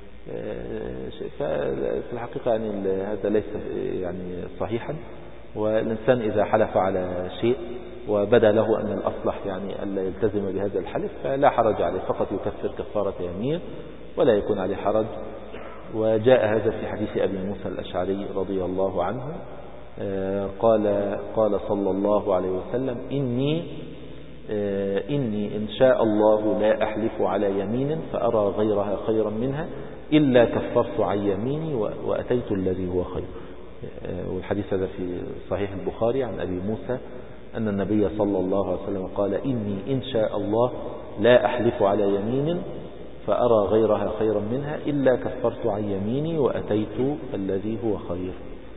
ففي الحقيقة يعني هذا ليس يعني صحيحا. والإنسان إذا حلف على شيء وبدا له أن الأصلح يعني ألا يلتزم بهذا الحلف فلا حرج عليه، فقط يكفر كفارة يمين ولا يكون عليه حرج. وجاء هذا في حديث أبي موسى الأشعري رضي الله عنه قال قال صلى الله عليه وسلم إني إني إن شاء الله لا أحلف على يمين فأرى غيرها خيرا منها إلا كفرت عن يميني وأتيت الذي هو خير. والحديث هذا في صحيح البخاري عن أبي موسى أن النبي صلى الله عليه وسلم قال إني إن شاء الله لا أحلف على يمين فأرى غيرها خيرا منها إلا كفرت عن يميني وأتيت الذي هو خير.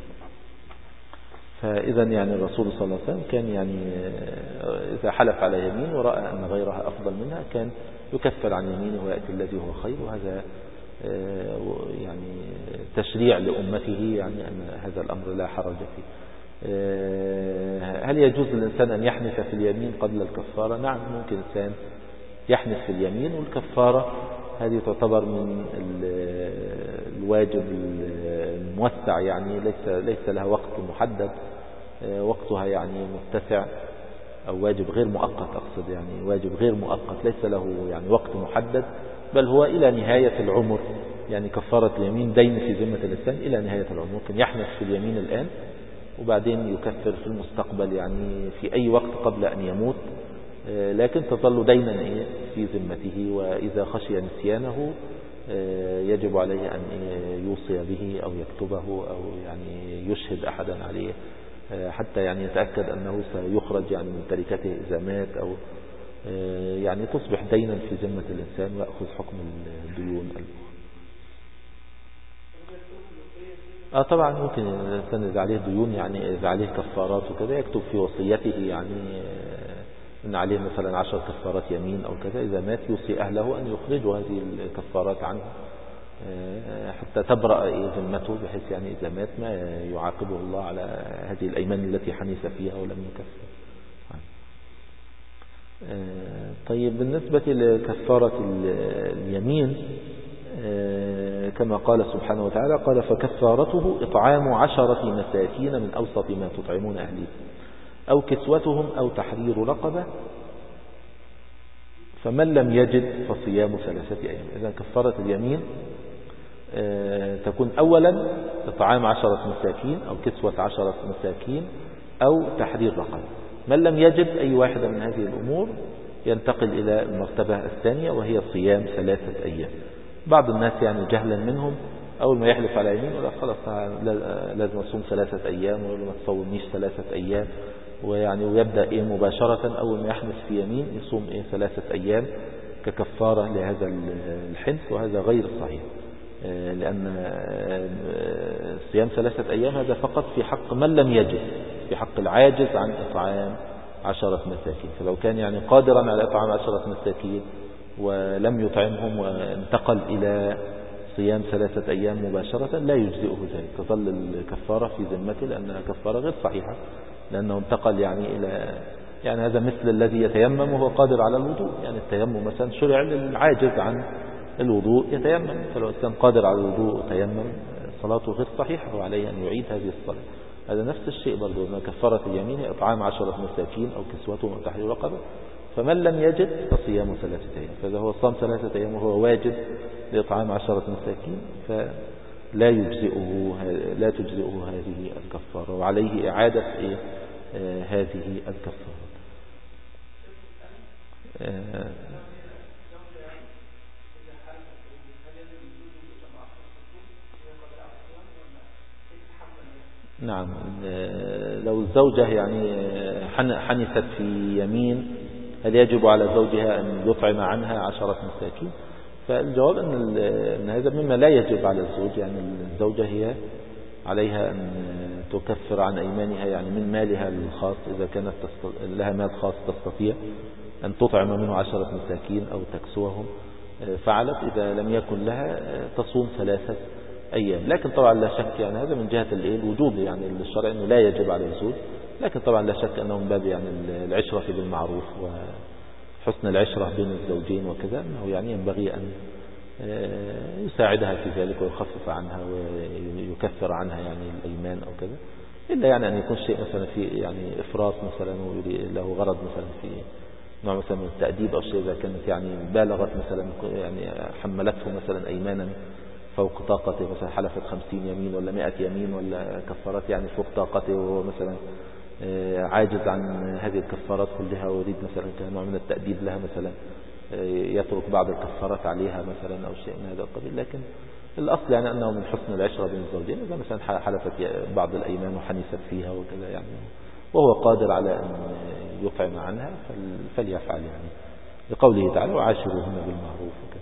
فإذا يعني الرسول صلى الله عليه وسلم كان يعني إذا حلف على يمين ورأى أن غيرها أفضل منها كان يكفر عن يمينه ويأتي الذي هو خير. وهذا يعني تشريع لأمته، يعني أن هذا الأمر لا حرج فيه. هل يجوز للإنسان أن يحنث في اليمين قبل الكفارة؟ نعم، ممكن الإنسان يحنث في اليمين، والكفارة هذه تعتبر من الواجب الموسع، يعني ليس ليس لها وقت محدد، وقتها يعني متسع، أو واجب غير مؤقت، أقصد يعني واجب غير مؤقت ليس له يعني وقت محدد، بل هو إلى نهاية العمر. يعني كفارة اليمين دين في ذمة الإنسان إلى نهاية العمر، ممكن يحنث في اليمين الآن وبعدين يكفر في المستقبل، يعني في أي وقت قبل أن يموت، لكن تظل دينا في ذمته. وإذا خشي نسيانه يجب عليه أن يوصي به أو يكتبه أو يعني يشهد أحدا عليه حتى يعني يتأكد أنه سيخرج يعني من تركته إذا مات، أو يعني تصبح دينا في ذمة الإنسان ويأخذ حكم الديون. آه طبعا ممكن الإنسان إذا عليه ديون، يعني إذا عليه كفارات وكذا، يكتب في وصيته يعني إن عليه مثلا عشر كفارات يمين أو كذا، إذا مات يوصي أهله أن يخرجوا هذه الكفارات عنه حتى تبرأ ذمته، بحيث يعني إذا مات ما يعاقبه الله على هذه الأيمان التي حنث فيها ولم يكفر. طيب، بالنسبة لكفارة اليمين كما قال سبحانه وتعالى، قال فكفارته إطعام عشرة مساكين من أوسط ما تطعمون أهليكم أو كسوتهم أو تحرير رقبة فمن لم يجد فصيام ثلاثة أيام. إذن كفارة اليمين تكون أولا إطعام عشرة مساكين أو كسوة عشرة مساكين أو تحرير رقبة. من لم يجد أي واحدة من هذه الأمور ينتقل إلى المرتبة الثانية وهي صيام ثلاثة أيام. بعض الناس يعني جهلا منهم أول ما يحلف على يمين ولا خلاص لازم أصوم ثلاثة أيام ولا ما تصومنيش ثلاثة أيام، ويعني ويبدأ إيه مباشرة أول ما يحنث في يمين يصوم إيه ثلاثة أيام ككفارة لهذا الحنث، وهذا غير صحيح، لأن صيام ثلاثة أيام هذا فقط في حق من لم يجد، في حق العاجز عن إطعام عشرة مساكين. فلو كان يعني قادرا على إطعام عشرة مساكين ولم يطعمهم وانتقل إلى صيام ثلاثة أيام مباشرة لا يجزئه ذلك، تظل الكفارة في ذمته لأنها كفارة غير صحيحة، لأنه انتقل يعني إلى يعني هذا مثل الذي يتيمم وهو قادر على الوضوء. يعني التيمم مثلا شرع للعاجز عن الوضوء يتيمم، فلو كان قادر على الوضوء وتيمم صلاته غير صحيحة وعليه أن يعيد هذه الصلاة. هذا نفس الشيء برضو، أن كفارة اليمين إطعام عشرة مساكين أو كسوتهم أو تحرير رقبة، فمن لم يجد فصيام ثلاثة أيام. فإذا هو صام ثلاثة أيام وهو واجد لإطعام عشرة مساكين فلا يجزئه لا تجزئه هذه الكفارة، وعليه إعادة إيه آه هذه الكفارة. آه نعم، لو الزوجة يعني حنثت في يمين هل يجب على زوجها أن يطعم عنها عشرة مساكين؟ فالجواب أن, أن هذا مما لا يجب على الزوج. يعني الزوجة هي عليها أن تكفر عن أيمانها يعني من مالها الخاص، إذا كانت لها مال خاص تستطيع أن تطعم منه عشرة مساكين أو تكسوهم فعلت، إذا لم يكن لها تصوم ثلاثة أيام. لكن طبعا لا شك يعني هذا من جهة الوجوب يعني الشرع أنه لا يجب على الزوج، لكن طبعا لا شك أنه من باب يعني العشرة بالمعروف وحسن العشرة بين الزوجين وكذا، أنه يعني ينبغي أن يساعدها في ذلك ويخفف عنها ويكفر عنها يعني الأيمان أو كذا، إلا يعني أن يكون شيء مثلا في يعني إفراط مثلا له غرض مثلا في نوع مثلا من التأديب أو شيء، إذا كانت يعني بالغت مثلا يعني حملته مثلا أيمانا فوق طاقته، مثلا حلفت خمسين يمين ولا مئة يمين ولا كفرت يعني فوق طاقته، وهو مثلا عاجز عن هذه الكفارات كلها ويريد مثلا كنوع من التأديب لها مثلا يترك بعض الكفارات عليها مثلا أو شيء من هذا القبيل. لكن الأصل يعني أنه من حسن العشرة بين الزوجين إذا مثلا حلفت بعض الأيمان وحنست فيها وكذا يعني وهو قادر على أن يطعم عنها فليفعل يعني لقوله تعالى وعاشروهن بالمعروف وكذا.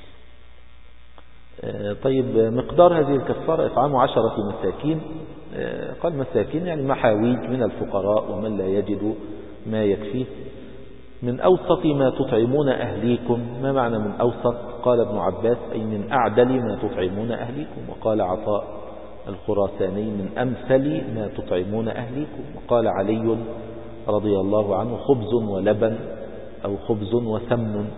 طيب مقدار هذه الكفارة إطعام عشرة مساكين. قال مساكين يعني محاويج من الفقراء ومن لا يجد ما يكفيه من أوسط ما تطعمون أهليكم. ما معنى من أوسط؟ قال ابن عباس أي من أعدل ما تطعمون أهليكم. وقال عطاء الخراساني من أمثل ما تطعمون أهليكم. وقال علي رضي الله عنه خبز ولبن أو خبز وسمن.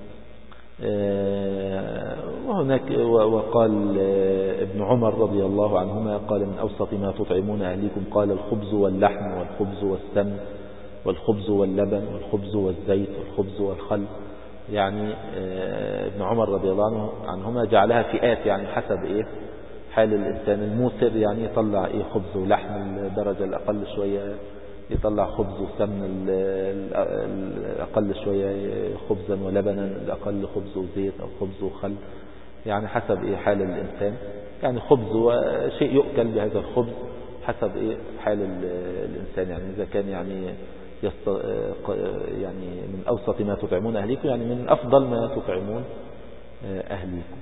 وهناك وقال ابن عمر رضي الله عنهما قال من أوسط ما تطعمون أهليكم قال الخبز واللحم والخبز والسمن والخبز واللبن والخبز والزيت والخبز والخل. يعني ابن عمر رضي الله عنهما جعلها فئات يعني حسب إيه حال الإنسان. الموسر يعني يطلع إيه خبز ولحم الدرجة الأقل شوية يطلع خبز وسمن الأقل شوية خبزا ولبنا الأقل خبز وزيت أو خبز وخل يعني حسب إيه حال الإنسان. يعني خبز وشيء يؤكل بهذا الخبز حسب إيه حال الإنسان. يعني إذا كان يعني يست... يعني من أوسط ما تطعمون أهليكم يعني من أفضل ما تطعمون أهليكم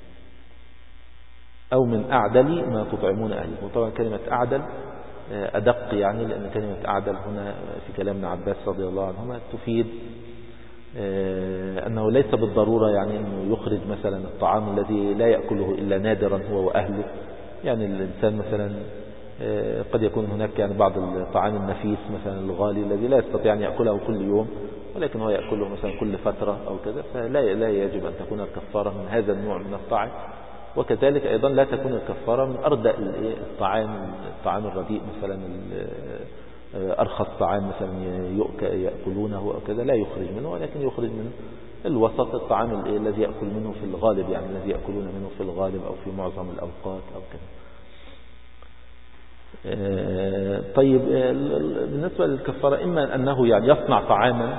أو من أعدل ما تطعمون أهليكم. طبعا كلمة أعدل أدق يعني لأن كلمة أعدل هنا في كلام ابن عباس رضي الله عنهما تفيد أنه ليس بالضرورة يعني أنه يخرج مثلا الطعام الذي لا يأكله إلا نادرا هو وأهله. يعني الإنسان مثلا قد يكون هناك يعني بعض الطعام النفيس مثلا الغالي الذي لا يستطيع أن يأكله كل يوم ولكن هو يأكله مثلا كل فترة أو كذا فلا لا يجب أن تكون الكفارة من هذا النوع من الطعام. وكذلك أيضا لا تكون الكفارة من أردأ الطعام الطعام الرديء مثلا أرخص طعام مثلا يأكلونه أو كذا لا يخرج منه ولكن يخرج من الوسط الطعام الذي يأكل منه في الغالب يعني الذي يأكلون منه في الغالب أو في معظم الأوقات أو كذا. طيب بالنسبة للكفارة إما أنه يعني يصنع طعاما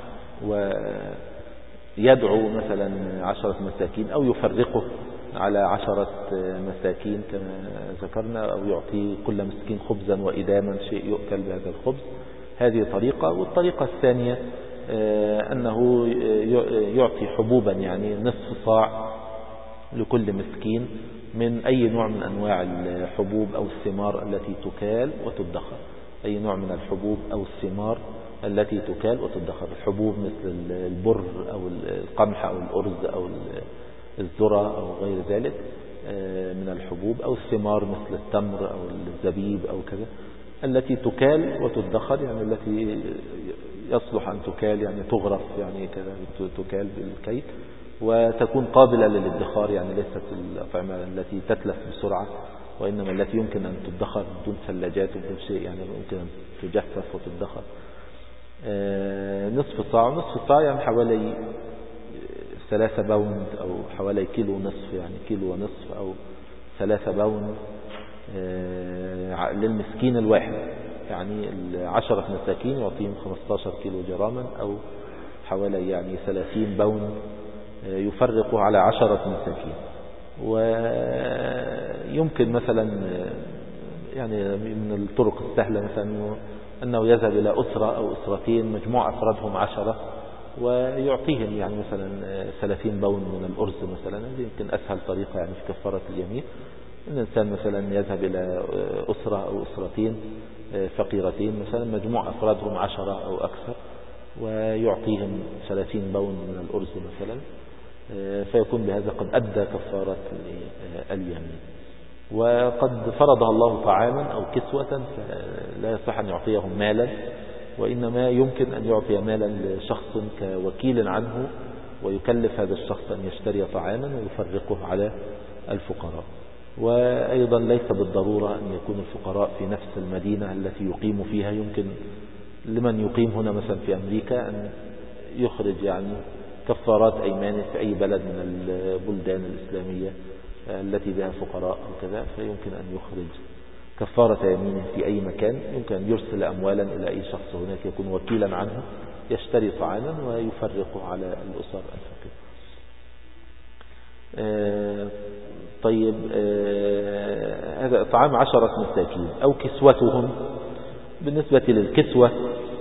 ويدعو مثلا عشرة مساكين أو يفرقه على عشرة مساكين كما ذكرنا أو يعطي كل مسكين خبزا وإداما شيء يؤكل بهذا الخبز. هذه طريقة. والطريقة الثانية أنه يعطي حبوبا يعني نصف صاع لكل مسكين من أي نوع من أنواع الحبوب أو الثمار التي تكال وتدخر. أي نوع من الحبوب أو الثمار التي تكال وتدخر. الحبوب مثل البر أو القمح أو الأرز أو الذرة أو غير ذلك من الحبوب أو الثمار مثل التمر أو الزبيب أو كذا التي تكال وتدخر يعني التي يصلح أن تكال يعني تغرف يعني كذا تكال بالكيل وتكون قابلة للادخار يعني ليست الأطعمة التي تتلف بسرعة وإنما التي يمكن أن تدخر بدون ثلاجات وبدون شيء يعني ممكن أن تجفف وتدخر. نصف صاع نصف صاع يعني حوالي ثلاثة باوند أو حوالي كيلو نصف يعني كيلو ونصف أو ثلاثة باوند للمسكين الواحد. يعني العشرة مساكين يعطيهم خمستاشر كيلو جراما أو حوالي يعني ثلاثين باوند يفرقه على عشرة مساكين. ويمكن مثلا يعني من الطرق السهلة مثلا أنه يذهب إلى أسرة أو أسرتين مجموع أفرادهم عشرة ويعطيهم يعني مثلا ثلاثين باوند من الأرز مثلا. هذه يمكن أسهل طريقة يعني في كفارة اليمين. الإنسان مثلا يذهب إلى أسرة أو أسرتين فقيرتين مثلا مجموع أفرادهم عشرة أو أكثر ويعطيهم ثلاثين باوند من الأرز مثلا فيكون بهذا قد أدى كفارة اليمين. وقد فرضها الله طعاما أو كسوة فلا يصح أن يعطيهم مالا وإنما يمكن أن يعطي مالا لشخص كوكيل عنه ويكلف هذا الشخص أن يشتري طعاما ويفرقه على الفقراء. وأيضا ليس بالضرورة أن يكون الفقراء في نفس المدينة التي يقيم فيها. يمكن لمن يقيم هنا مثلا في أمريكا أن يخرج يعني كفارات أيمان في أي بلد من البلدان الإسلامية التي بها فقراء وكذا فيمكن أن يخرج كفارة يمين في أي مكان، يمكن أن يرسل أموالا إلى أي شخص هناك يكون وكيلا عنه يشتري طعاما ويفرقه على الأسر الفقيرة. آه طيب آه هذا طعام عشرة مساكين أو كسوتهم. بالنسبة للكسوة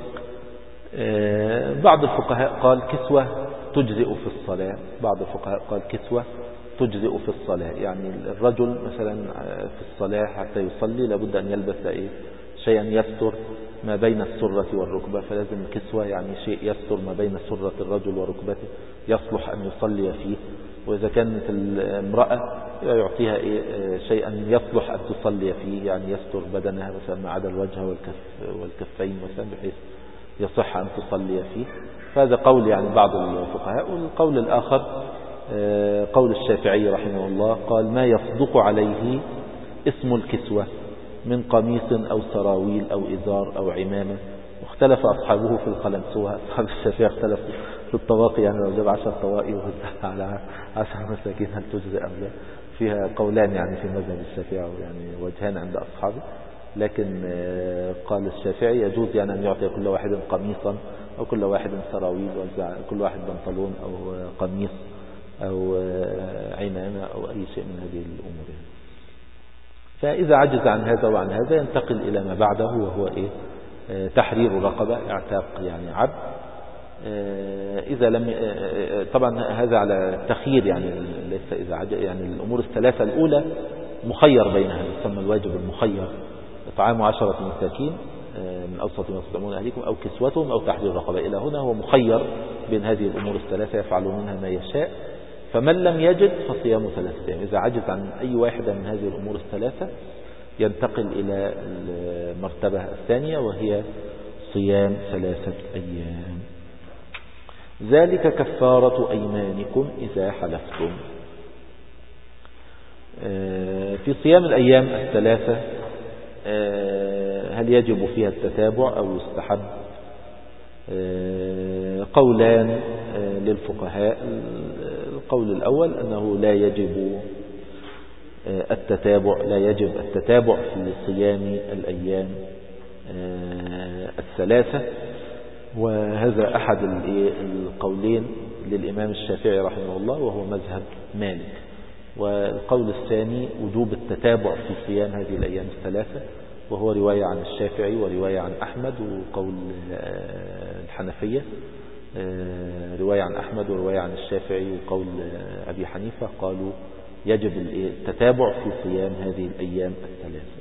آه بعض الفقهاء قال كسوة تجزئ في الصلاة، بعض الفقهاء قال كسوة تجزئ في الصلاة، يعني الرجل مثلا في الصلاة حتى يصلي لابد أن يلبس إيه؟ شيئا يستر ما بين السرة والركبة، فلازم كسوة يعني شيء يستر ما بين سرة الرجل وركبته يصلح أن يصلي فيه. وإذا كانت الامرأة يعطيها إيه؟ شيئا يصلح أن تصلي فيه، يعني يستر بدنها مثلا ما عدا الوجه والكف والكفين مثلا بحيث يصح أن تصلي فيه. فهذا قول يعني بعض الفقهاء. والقول الآخر قول الشافعي رحمه الله قال ما يصدق عليه اسم الكسوة من قميص أو سراويل أو إزار أو عمامة. واختلف أصحابه في القلنسوة، أصحاب الشافعي اختلفوا في الطواقي، يعني لو جاب عشر طواقي ووزعها على عشر مساكين هل تجزئ أم لا؟ فيها قولان يعني في مذهب الشافعي، يعني وجهان عند أصحابه. لكن قال الشافعي يجوز يعني أن يعطي كل واحد قميصا أو كل واحد سراويل، وزع كل واحد بنطلون أو قميص أو عمامة أو أي شيء من هذه الأمور. فإذا عجز عن هذا وعن هذا ينتقل إلى ما بعده، وهو إيه؟ تحرير رقبة، اعتاق يعني عبد. إذا لم طبعا هذا على التخيير، يعني ليس إذا عجز، يعني الأمور الثلاثة الأولى مخير بينها، يسمى الواجب المخير، إطعام عشرة مساكين من أوسط ما تطعمون أهليكم أو كسوتهم أو تحرير رقبة. إلى هنا هو مخير بين هذه الأمور الثلاثة يفعل منها ما يشاء. فمن لم يجد فصيام ثلاثة أيام. إذا عجز عن أي واحدة من هذه الأمور الثلاثة ينتقل إلى المرتبة الثانية وهي صيام ثلاثة أيام. ذلك كفارة أيمانكم إذا حلفتم. في صيام الأيام الثلاثة هل يجب فيها التتابع أو يستحب؟ قولان للفقهاء. القول الأول أنه لا يجب التتابع، لا يجب التتابع في صيام الأيام الثلاثة، وهذا أحد القولين للإمام الشافعي رحمه الله وهو مذهب مالك. والقول الثاني وجوب التتابع في صيام هذه الأيام الثلاثة، وهو رواية عن الشافعي ورواية عن أحمد وقول الحنفية، رواية عن أحمد ورواية عن الشافعي وقول أبي حنيفة قالوا يجب التتابع في صيام هذه الأيام الثلاثة.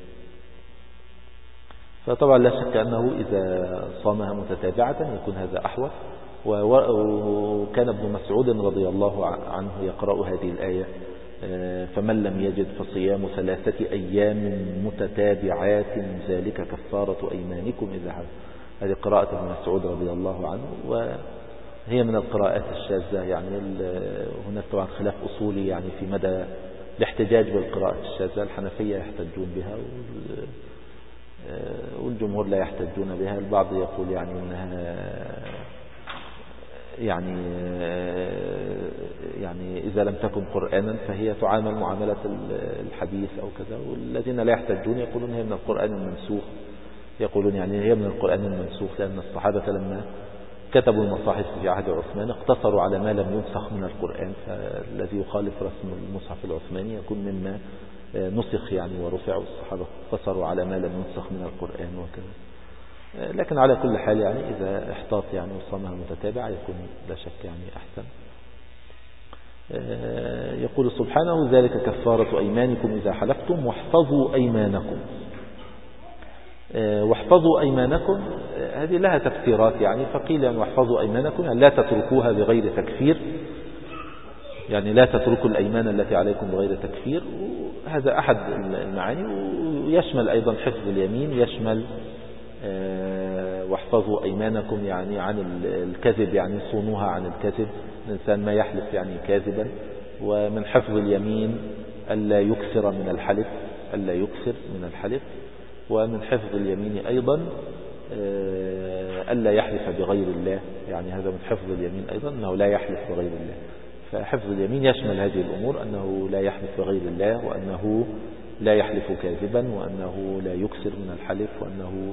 فطبعا لا شك أنه إذا صامها متتابعة يكون هذا أحوط. وكان ابن مسعود رضي الله عنه يقرأ هذه الآية فمن لم يجد فصيام ثلاثة أيام متتابعات ذلك كفارة أيمانكم إذا حلفتم. هذه قراءة ابن مسعود رضي الله عنه، وهي من القراءات الشاذة. يعني هناك طبعا خلاف أصولي يعني في مدى الاحتجاج بالقراءة الشاذة. الحنفية يحتجون بها والجمهور لا يحتجون بها. البعض يقول يعني إنها يعني يعني إذا لم تكن قرآنا فهي تعامل معاملة الحديث أو كذا. والذين لا يحتجون يقولون هي من القرآن المنسوخ، يقولون يعني هي من القرآن المنسوخ، لأن الصحابة لما كتبوا المصاحف في عهد عثمان اقتصروا على ما لم ينسخ من القرآن، فالذي يخالف رسم المصحف العثماني يكون مما نسخ يعني ورفع. الصحابة اقتصروا على ما لم ينسخ من القرآن وكذا. لكن على كل حال يعني إذا احتاط يعني وصامها متتابعة يكون لا شك يعني أحسن. يقول سبحانه ذلك كفارة أيمانكم إذا حلفتم واحفظوا أيمانكم. واحفظوا أيمانكم هذه لها تفسيرات يعني. فقيل يعني واحفظوا أيمانكم يعني لا تتركوها بغير تكفير، يعني لا تتركوا الأيمان التي عليكم بغير تكفير. هذا أحد المعاني. ويشمل أيضا حفظ اليمين، يشمل واحفظوا أيمانكم يعني عن الكذب، يعني صونوها عن الكذب. الإنسان ما يحلف يعني كاذبا. ومن حفظ اليمين ألا يكثر من الحلف، ألا يكثر من الحلف. ومن حفظ اليمين أيضا ألا يحلف بغير الله، يعني هذا من حفظ اليمين أيضا أنه لا يحلف بغير الله. فحفظ اليمين يشمل هذه الأمور، أنه لا يحلف بغير الله، وأنه لا يحلف كاذبا، وأنه لا يكثر من الحلف، وأنه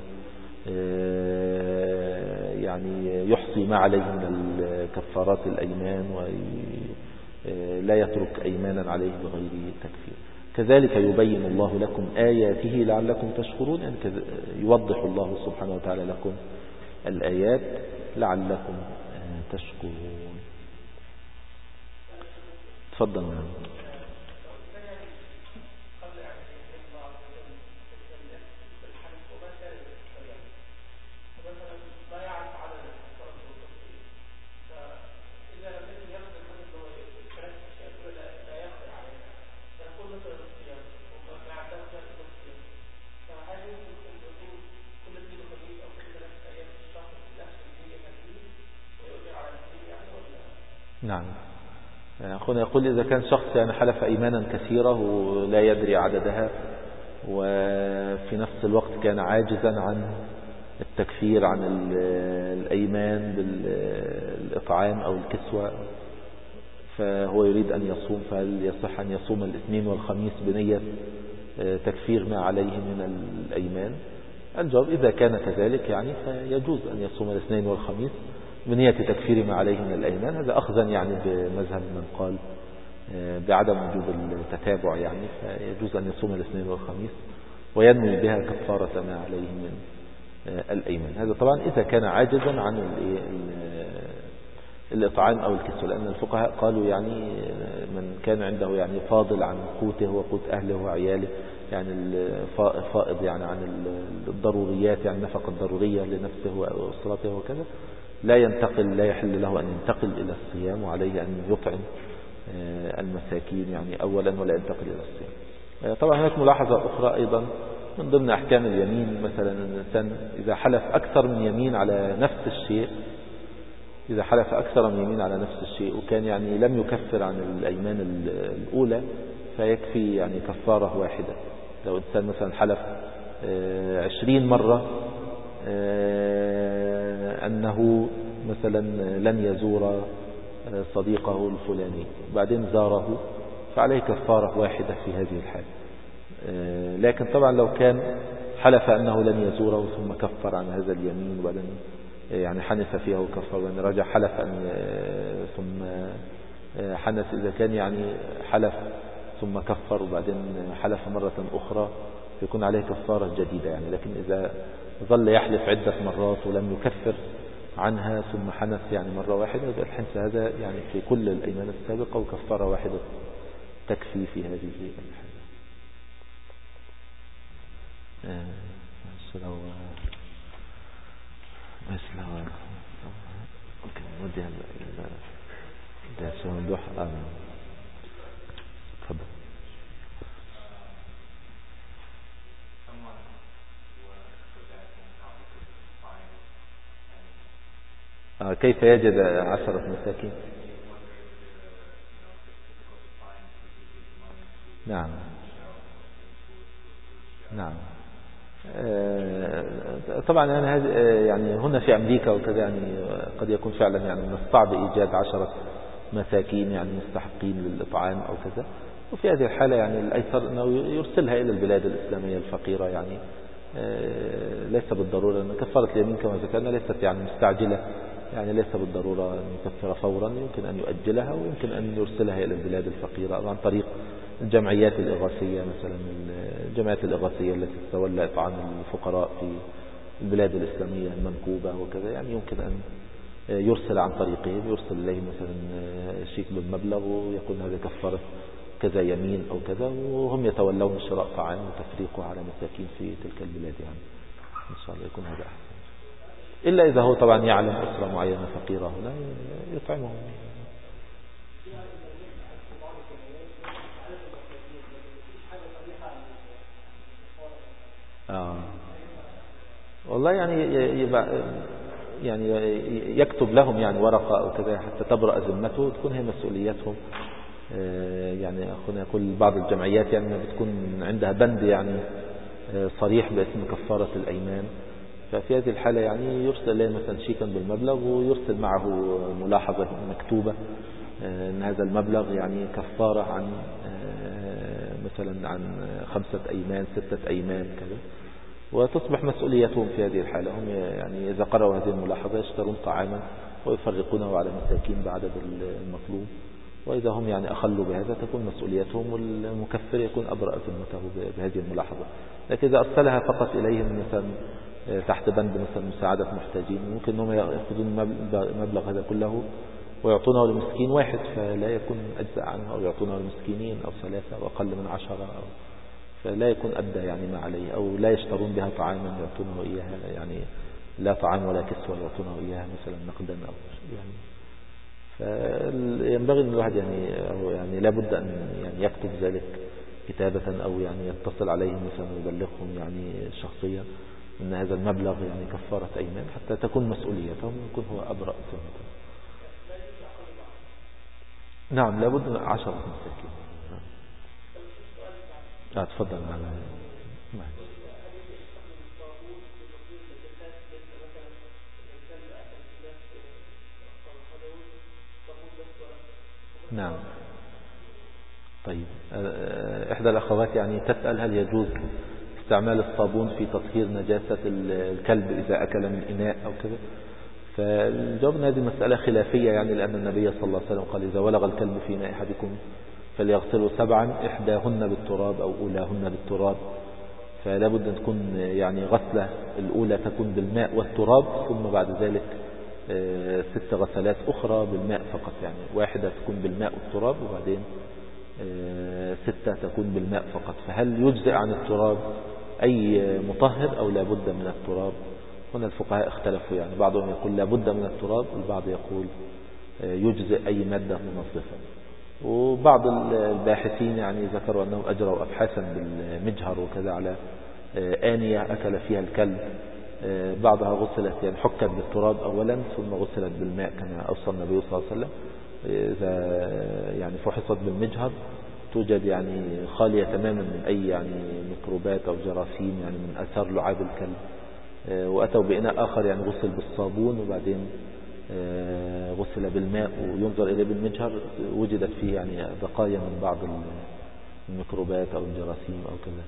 يعني يحصي ما عليه من كفارات الأيمان، ولا يترك أيمانا عليه بغير تكفير. كذلك يبين الله لكم آياته لعلكم تشكرون، يعني يوضح الله سبحانه وتعالى لكم الآيات لعلكم تشكرون. تفضل. نعم، أخونا يقول إذا كان شخص يعني حلف أيمانا كثيرة ولا يدري عددها، وفي نفس الوقت كان عاجزا عن التكفير عن الأيمان بالإطعام أو الكسوة، فهو يريد أن يصوم، فهل يصح أن يصوم الاثنين والخميس بنية تكفير ما عليه من الأيمان؟ الجواب إذا كان كذلك يعني فيجوز أن يصوم الاثنين والخميس بنية تكفير ما عليه من الأيمان. هذا أخذا يعني بمذهب من قال بعدم وجوب التتابع، يعني فيجوز أن يصوم الاثنين والخميس وينوي بها كفارة ما عليه من الأيمان. هذا طبعا إذا كان عاجزا عن الإطعام أو الكسوة، لأن الفقهاء قالوا يعني من كان عنده يعني فاضل عن قوته وقوت أهله وعياله، يعني الفائض يعني عن الضروريات، يعني نفقة ضرورية لنفسه وأسرته وكذا، لا ينتقل لا يحل له أن ينتقل إلى الصيام، وعليه أن يطعم المساكين يعني أولا ولا ينتقل إلى الصيام. طبعا هناك ملاحظة أخرى أيضا من ضمن أحكام اليمين، مثلا الإنسان إذا حلف أكثر من يمين على نفس الشيء، إذا حلف أكثر من يمين على نفس الشيء وكان يعني لم يكفر عن الأيمان الأولى، فيكفي يعني كفارة واحدة. لو إنسان مثلا حلف عشرين مرة أنه مثلا لن يزور صديقه الفلاني وبعدين زاره، فعليه كفارة واحدة في هذه الحالة. لكن طبعا لو كان حلف أنه لن يزوره ثم كفر عن هذا اليمين وبعدين يعني حنث فيها وكفر، يعني رجع حلف أن ثم حنث، إذا كان يعني حلف ثم كفر وبعدين حلف مرة أخرى يكون عليه كفارة جديدة يعني. لكن إذا ظل يحلف عدة مرات ولم يكفر عنها ثم حنث يعني مرة واحدة، يبقى الحنث هذا يعني في كل الأيمان السابقة، وكفارة واحدة تكفي في هذه الحالة. مثل هو مثل هو ممكن نودي هلا ده سندوح آمن. تفضل. آه كيف يجد عشرة مساكين؟ نعم نعم. طبعا يعني هذه يعني هنا في أمريكا وكذا يعني قد يكون فعلا يعني من الصعب إيجاد عشرة مساكين يعني مستحقين للإطعام أو كذا، وفي هذه الحالة يعني الأيسر أنه يرسلها إلى البلاد الإسلامية الفقيرة، يعني ليس بالضرورة أن كفارة اليمين كما ذكرنا ليست يعني مستعجلة، يعني ليس بالضرورة أن يكفر فورا، يمكن أن يؤجلها ويمكن أن يرسلها إلى البلاد الفقيرة عن طريق الجمعيات الإغاثية، مثلا الجمعيات الإغاثية التي تتولى إطعام الفقراء في البلاد الإسلامية المنكوبة وكذا، يعني يمكن أن يرسل عن طريقهم، يرسل إليهم مثلا شيك بالمبلغ ويقول هذا كفارة كذا يمين أو كذا، وهم يتولون شراء طعام وتفريقه على مساكين في تلك البلاد، يعني إن شاء الله يكون هذا أحسن. إلا إذا هو طبعا يعلم أسرة معينة فقيرة هنا يطعمهم. آه. والله يعني يبقى يعني يكتب لهم يعني ورقة أو كذا حتى تبرأ ذمته، تكون هي مسؤوليتهم. يعني أخونا يقول بعض الجمعيات يعني بتكون عندها بند يعني صريح باسم كفارة الأيمان، ففي هذه الحالة يعني يرسل له مثلا شيكا بالمبلغ ويرسل معه ملاحظة مكتوبة أن هذا المبلغ يعني كفارة عن مثلا عن خمسة أيمان ستة أيمان كذا، وتصبح مسؤوليتهم في هذه الحالة. هم يعني إذا قرأوا هذه الملاحظة يشترون طعاما ويفرقونه على مساكين بعدد المطلوب، وإذا هم يعني أخلوا بهذا تكون مسؤوليتهم، والمكفر يكون أبرأ ذمته بهذه الملاحظة. لكن إذا أرسلها فقط إليهم مثلا تحت بند مثلا مساعدة محتاجين، ممكن أنهم يأخذون مبلغ هذا كله ويعطونه لمسكين واحد، فلا يكون أجزاء عنه، أو يعطونه لمسكينين أو ثلاثة أو أقل من عشرة، أو فلا يكون أدى يعني ما عليه، أو لا يشترون بها طعاما يعطونه إياها، يعني لا طعام ولا كسوة يعطونه إياها مثلا نقدا أو يعني. فينبغي أن الواحد يعني أو يعني لابد أن يعني يكتب ذلك كتابة، أو يعني يتصل عليهم مثلا ويبلغهم يعني شخصيا أن هذا المبلغ يعني كفارة أيمان، حتى تكون مسؤوليتهم ويكون هو أبرأ ذمته. نعم لابد من عشرة مساكين. لا تفضل معنا. نعم طيب، إحدى الأخوات يعني تسأل هل يجوز استعمال الصابون في تطهير نجاسة الكلب إذا أكل من إناء أو كذا؟ فالجواب أن هذه مسألة خلافية، يعني لأن النبي صلى الله عليه وسلم قال إذا ولغ الكلب في إناء أحدكم فليغسله سبعا إحداهن بالتراب أو أولاهن بالتراب، فلا بد أن تكون يعني غسلة الأولى تكون بالماء والتراب، ثم بعد ذلك ست غسلات أخرى بالماء فقط، يعني واحدة تكون بالماء والتراب وبعدين ستة تكون بالماء فقط. فهل يجزئ عن التراب أي مطهر أو لا بد من التراب؟ هنا الفقهاء اختلفوا، يعني بعضهم يقول لا بد من التراب، والبعض يقول يجزئ أي مادة منظفة. وبعض الباحثين يعني ذكروا أنهم أجروا أبحاثا بالمجهر وكذا على آنية أكل فيها الكلب، بعضها غسلت يعني حكت بالتراب أولا ثم غسلت بالماء كما أوصى النبي صلى الله عليه وسلم. إذا يعني فحصت بالمجهر توجد يعني خالية تماما من أي يعني ميكروبات أو جراثيم يعني من أثار لعاب الكلب. وأتوا بإناء آخر يعني غسل بالصابون وبعدين غسل بالماء وينظر إليه بالمجهر، وجدت فيه يعني بقايا من بعض الميكروبات أو الجراثيم أو كذا.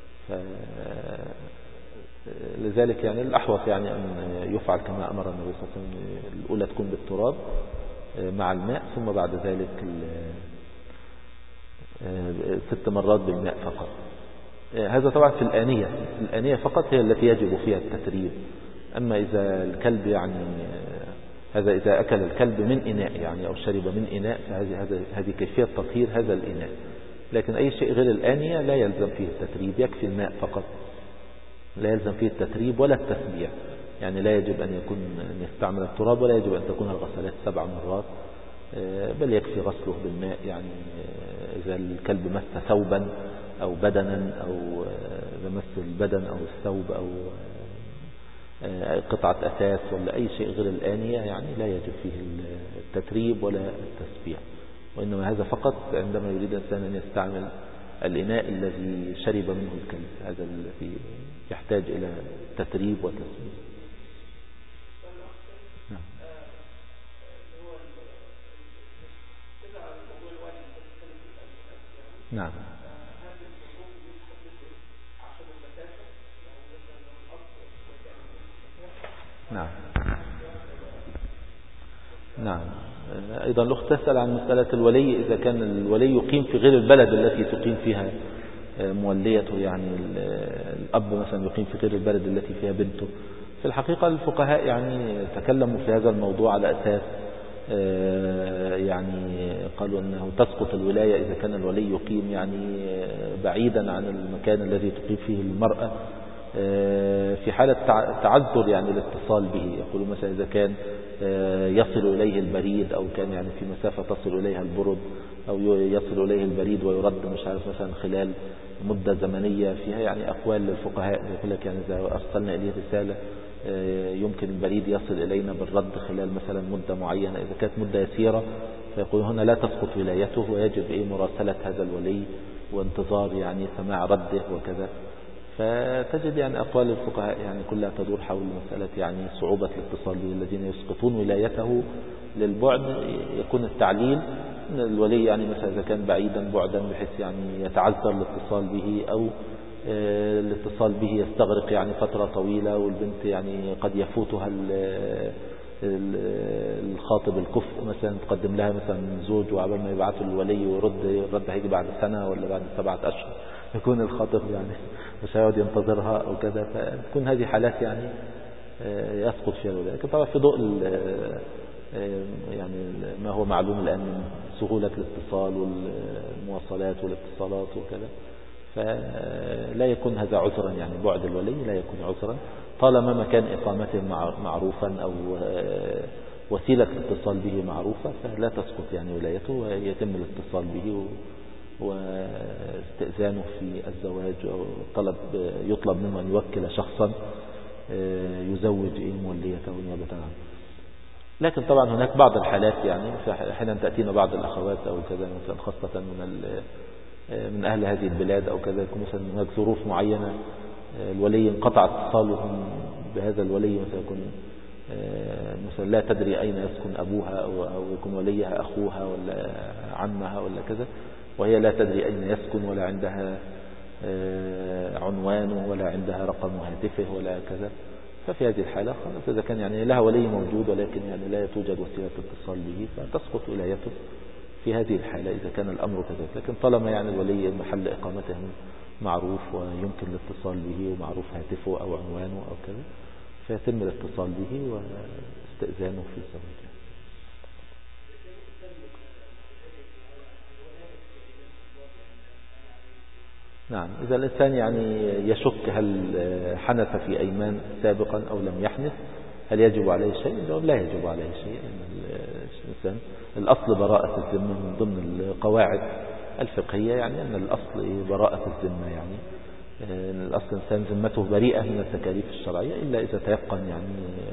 لذلك يعني الأحوط يعني أن يفعل كما أمر النبي صلى الله عليه وسلم، الأولى تكون بالتراب مع الماء، ثم بعد ذلك ست مرات بالماء فقط. هذا طبعا في الآنية، الآنية فقط هي التي يجب فيها التتريب. أما إذا الكلب يعني هذا إذا أكل الكلب من إناء يعني أو شرب من إناء، فهذه هذه هذه كيفية تطهير هذا الإناء. لكن أي شيء غير الآنية لا يلزم فيه التتريب، يكفي الماء فقط، لا يلزم فيه التتريب ولا التسبيع. يعني لا يجب أن يكون أن يستعمل التراب، ولا يجب أن تكون الغسلات سبع مرات، بل يكفي غسله بالماء. يعني إذا الكلب مس ثوبا أو بدنا أو مس البدن أو الثوب أو قطعة أثاث ولا أي شيء غير الآنية، يعني لا يجب فيه التتريب ولا التسبيع، وإنما هذا فقط عندما يريد الإنسان أن يستعمل الإناء الذي شرب منه الكلب، هذا الذي يحتاج إلى تتريب وتسبيع. نعم. نعم. نعم. أيضا الأخت تسأل عن مسألة الولي، إذا كان الولي يقيم في غير البلد التي تقيم فيها موليته، يعني الأب مثلا يقيم في غير البلد التي فيها بنته. في الحقيقة الفقهاء يعني تكلموا في هذا الموضوع على أساس يعني قالوا أنه تسقط الولاية إذا كان الولي يقيم يعني بعيدا عن المكان الذي تقيم فيه المرأة، في حالة تعذر يعني الاتصال به. يقولون مثلا إذا كان يصل إليه البريد، أو كان يعني في مسافة تصل إليها البرد، أو يصل إليه البريد ويرد مش عارف مثلا خلال مدة زمنية فيها يعني أقوال للفقهاء. يقول لك يعني إذا أرسلنا إليه رسالة يمكن البريد يصل إلينا بالرد خلال مثلا مدة معينة، إذا كانت مدة يسيرة فيقول هنا لا تسقط ولايته، ويجب إيه مراسلة هذا الولي وانتظار يعني سماع رده وكذا. فتجد يعني أقوال الفقهاء يعني كلها تدور حول مسألة يعني صعوبة الاتصال به. الذين يسقطون ولايته للبعد يكون التعليل أن الولي يعني مثلا إذا كان بعيدا بعدا بحيث يعني يتعذر الاتصال به، أو الاتصال به يستغرق يعني فترة طويلة، والبنت يعني قد يفوتها الخاطب الكفء مثلا، تقدم لها مثلا زوج وعبال ما يبعثوا الولي ويرد الرد هيجي بعد سنة ولا بعد سبعة أشهر، يكون الخاطب يعني مش هيقعد ينتظرها أو كذا، فتكون هذه حالات يعني يسقط فيها الولي. لكن طبعا في ضوء يعني ما هو معلوم الآن من سهولة الاتصال والمواصلات والاتصالات وكذا، فلا يكون هذا عذرا، يعني بعد الولي لا يكون عذرا طالما مكان إقامته معروفا أو وسيلة الاتصال به معروفة، فلا تسقط يعني ولايته، ويتم الاتصال به واستئذانه في الزواج، أو طلب يطلب منه أن يوكل شخصا يزوج موليته نيابة عنه. لكن طبعا هناك بعض الحالات يعني أحيانا تأتينا بعض الأخوات أو كذا مثلا، خاصة من من أهل هذه البلاد أو كذا، يكون مثلا هناك ظروف معينة الولي انقطع اتصالهم بهذا الولي، مثلا يكون مثلا لا تدري أين يسكن أبوها، أو, أو يكون وليها أخوها ولا عمها ولا كذا، وهي لا تدري أين يسكن ولا عندها عنوانه ولا عندها رقم هاتفه ولا كذا. ففي هذه الحالة خلاص إذا كان يعني لها ولي موجود ولكن يعني لا توجد وسيلة اتصال به، فتسقط ولايته في هذه الحالة إذا كان الأمر كذلك. لكن طالما يعني الولي محل إقامته معروف ويمكن الاتصال به ومعروف هاتفه أو عنوانه أو كذا، فيتم الاتصال به واستئذانه في الزواج. نعم، إذا الإنسان يعني يشك هل حنث في أيمان سابقا أو لم يحنث، هل يجب عليه شيء؟ لا يجب عليه شيء. الإنسان الأصل براءة الذمة من ضمن القواعد الفقهية، يعني أن الأصل براءة الذمة، يعني الأصل الإنسان ذمته بريئة من التكاليف الشرعية إلا إذا تيقن يعني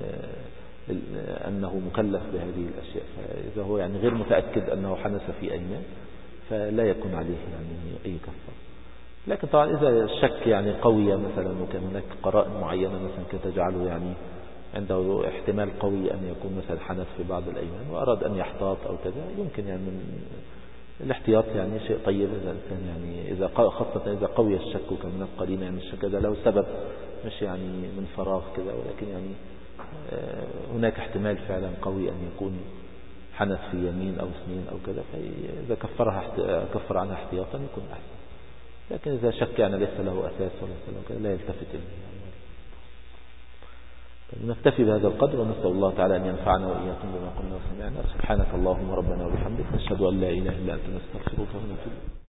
أنه مكلف بهذه الأشياء. فإذا هو يعني غير متأكد أنه حنث في أيمان فلا يكون عليه يعني أي كفارة. لكن طبعا إذا الشك يعني قوية مثلا، وكان هناك قرائن معينة مثلا كتجعله يعني عنده احتمال قوي أن يكون مثلا حنث في بعض الأيمان وأراد أن يحتاط أو كذا، يمكن يعني من الاحتياط يعني شيء طيب إذا الإنسان يعني إذا خاصة إذا قوي الشك وكان هناك قرينة يعني الشك هذا له سبب مش يعني من فراغ كذا، ولكن يعني هناك احتمال فعلا قوي أن يكون حنث في يمين أو سنين أو كذا، فإذا كفرها كفر عنها احتياطا يكون أحسن. لكن إذا شك يعني ليس له أساس ولا له كذا لا يلتفت إليه. نكتفي بهذا القدر، ونسأل الله تعالى أن ينفعنا وإياكم بما قلنا وسمعنا. سبحانك اللهم ربنا وبحمدك، نشهد أن لا إله إلا أنت، نستغفرك ونتوب إليك.